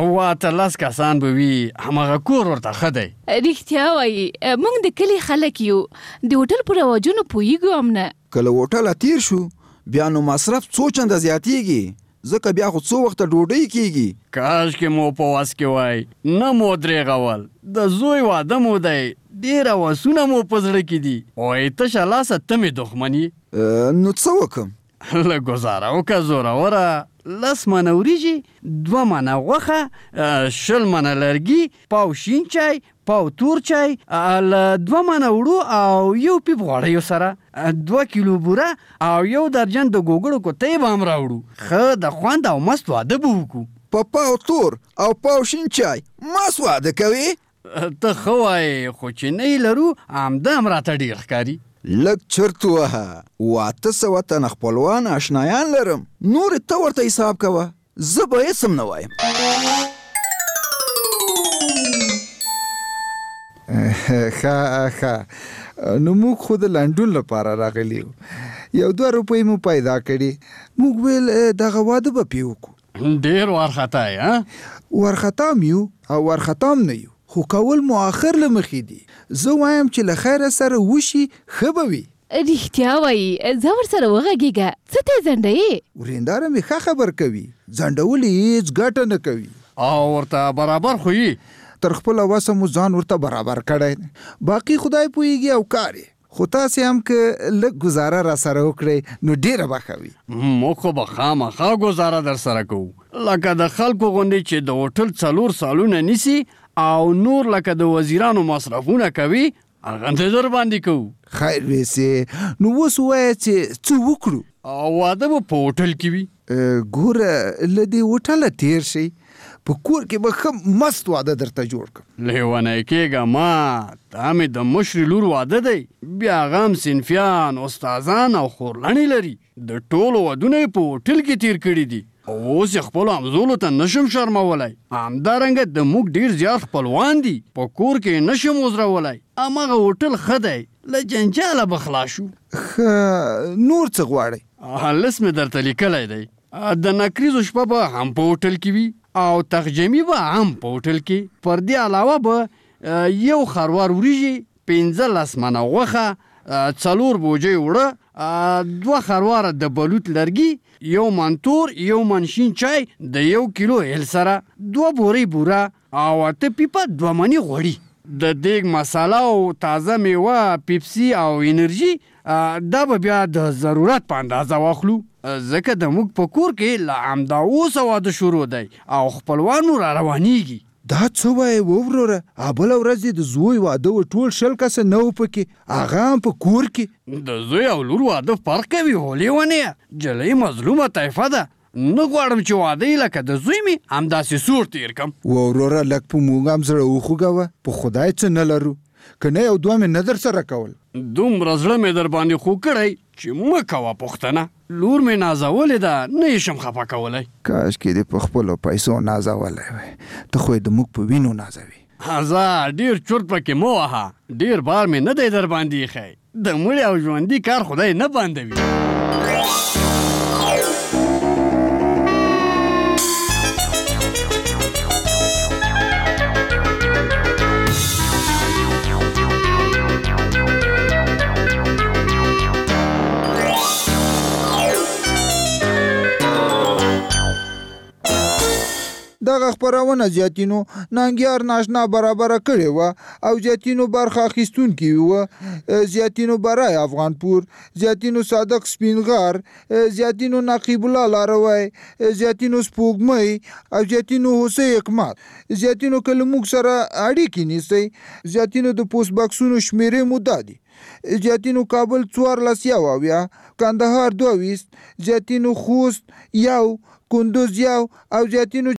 18 کسان به وي همغه کور ورته ښه دی. رښتیا وایي موږ د کلي خلک یو د هوټل په رواجونو پوهېږو هم نه. که له هوټله تیر شو بیا نو مصرف څو چنده زیاتیږي ځکه بیا خو څو وخته ډوډۍ کیږي. کاشکې مو په وس کې وای نه مو درېغول د زوی واده مو دی ډېره وسونه مو په زړه کې دي وایي تشه لاسه ته مې دښمن یې. نو څه وکړم؟ له ګزاره وکړه زوروره 10 منه وریجې 2 منه غوښه 20 منه لرګي پاو شین چای پاو تور چای له 2 منه وړو او یو پیپ غوړیو سره 2 کیلو بوره او یو درجن د ګوګړو کوتۍ به هم راوړو. ښه د خوند او مست واده به وکړو. په پاو تور او پاو شین چای مست واده کوي؟ ته ښه وایې خو چې نه یې لرو همدا هم راته ډېر ښکاري. لږ چرت ووهه 800 تنه خپلوان اشنایان لرم نور ته ورته حساب کوه زه به هېڅ هم نه وایم. ښه نو موږ خو د لنډون لپاره راغلي یو 2 روپۍ مو پیدا کړي موږ ویل دغه واده به پې وکړو. ډېر وارخطا یې وارخطا م یو او وارخطا م نه یو خو کول مو آخر له مخې دي. زه وایم چې له خیره سره وشي ښه به وي. رښتیا وایي زه ورسره وغږېږه څه ته ځنډوې؟ ورېنداره مې ښه خبر کوي ځنډول یې هېڅ ګټه نه کوي او ورته برابر خو یې تر خپله وسه مو ځان ورته برابر کړی باقي خدای پوهېږي او کار یې خو تاسې هم که لږ ګزاره را سره وکړئ نو ډېره به ښه وي. موږ خو به خامخا ګزاره در سره کوو لکه د خلکو غوندې چې د هوټل 4 سالونه نیسي او نور لکه د وزیرانو مصرفونه کوي هغه در باندې کوو. خیر ویسې نو اوس ووایه چې څه وکړو؟ واده به په هوټل کې وي. ګوره له دې هوټله تیر شئ په کور کې به ښه مست واده درته جوړ کړم. لیونی کېږه ما دا مې د مشرې لور واده دی بیا هغه هم صنفیان استادان او خورلڼې لري د ټولو ودونه یې په هوټل کې تیر کړي دي. اوس یې خپلو همزولو ته نشم شرمولی همدارنګه د موږ ډېر زیات خپلوان دي په کور کې نشم عذرولی هماغه هوټل ښه دی له جنجاله به خلاص شو. ښه نور څه غواړئ؟ لس مې درته لیکلی دی د نکریزو شپه به هم په هوټل کې وي او تخجمي به هم په هوټل کې پر دې علاوه به یو خروار وریجې 15 منه غوښه 4 بوجۍ اوړه 2 خرواره د بلوط لرګي یو منتور یو منشین چای د 1 کیلو هل سره 2 بورې بوره او 8 پیپه 2 منی غوړي د دیګ مساله او تازه میوه پیپسي او انرژي دا به بیا د ضرورت په اندازه واخلو ځکه د موږ په کور کې له همدا اوسه واده شروع دی او خپلوانو را روانیږي. دا څه وایې وروره بله ورځ یې د زوی واده و ټول 100 کسه نه و پکې هغه هم په کور کې. د زوی او لور واده فرق کوي هو لیونیه جلۍ مظلومه طایفه ده نه غواړم چې واده یې لکه د زوی مې همداسې سور تیر کم. وروره لږ په موږ هم زړه وخوږوه په خدای څه نه لرو که نه یو 2 مې نه در سره کول. دومره زړه مې در باندې خو کړی چې مه کوه پوښتنه لور مې نازولې ده نه یې شم خفه کولی. کاش کې دې په خپلو پیسو نازولی وی، ته خو یې د موږ په وینو نازوي. ځه ډېر چورت پکې مه وهه، ډېر بار مې نه دی در باندې ایښی. د مړي او ژوندي کار خدای نه بندوي. دغه خپرونه زیاتینو نانګیار ناشنا برابر کړې و او زیاتینو برخه اخیستونکي و. زیاتینو برای افغانپور، زیاتینو صادق سپینغار، زیاتینو نقیب الله لاروی، زیاتینو سپوږمۍ او زیاتینو حسین حکمت. زیاتینو کله موږ سره اړیکې نیسئ. زیاتینو د پوسټ باکسونو شمیرې مو دا دي: زیاتینو کابل 14 کندهار 22، زیاتینو خوست 1، کندوز 1 او زیاتینو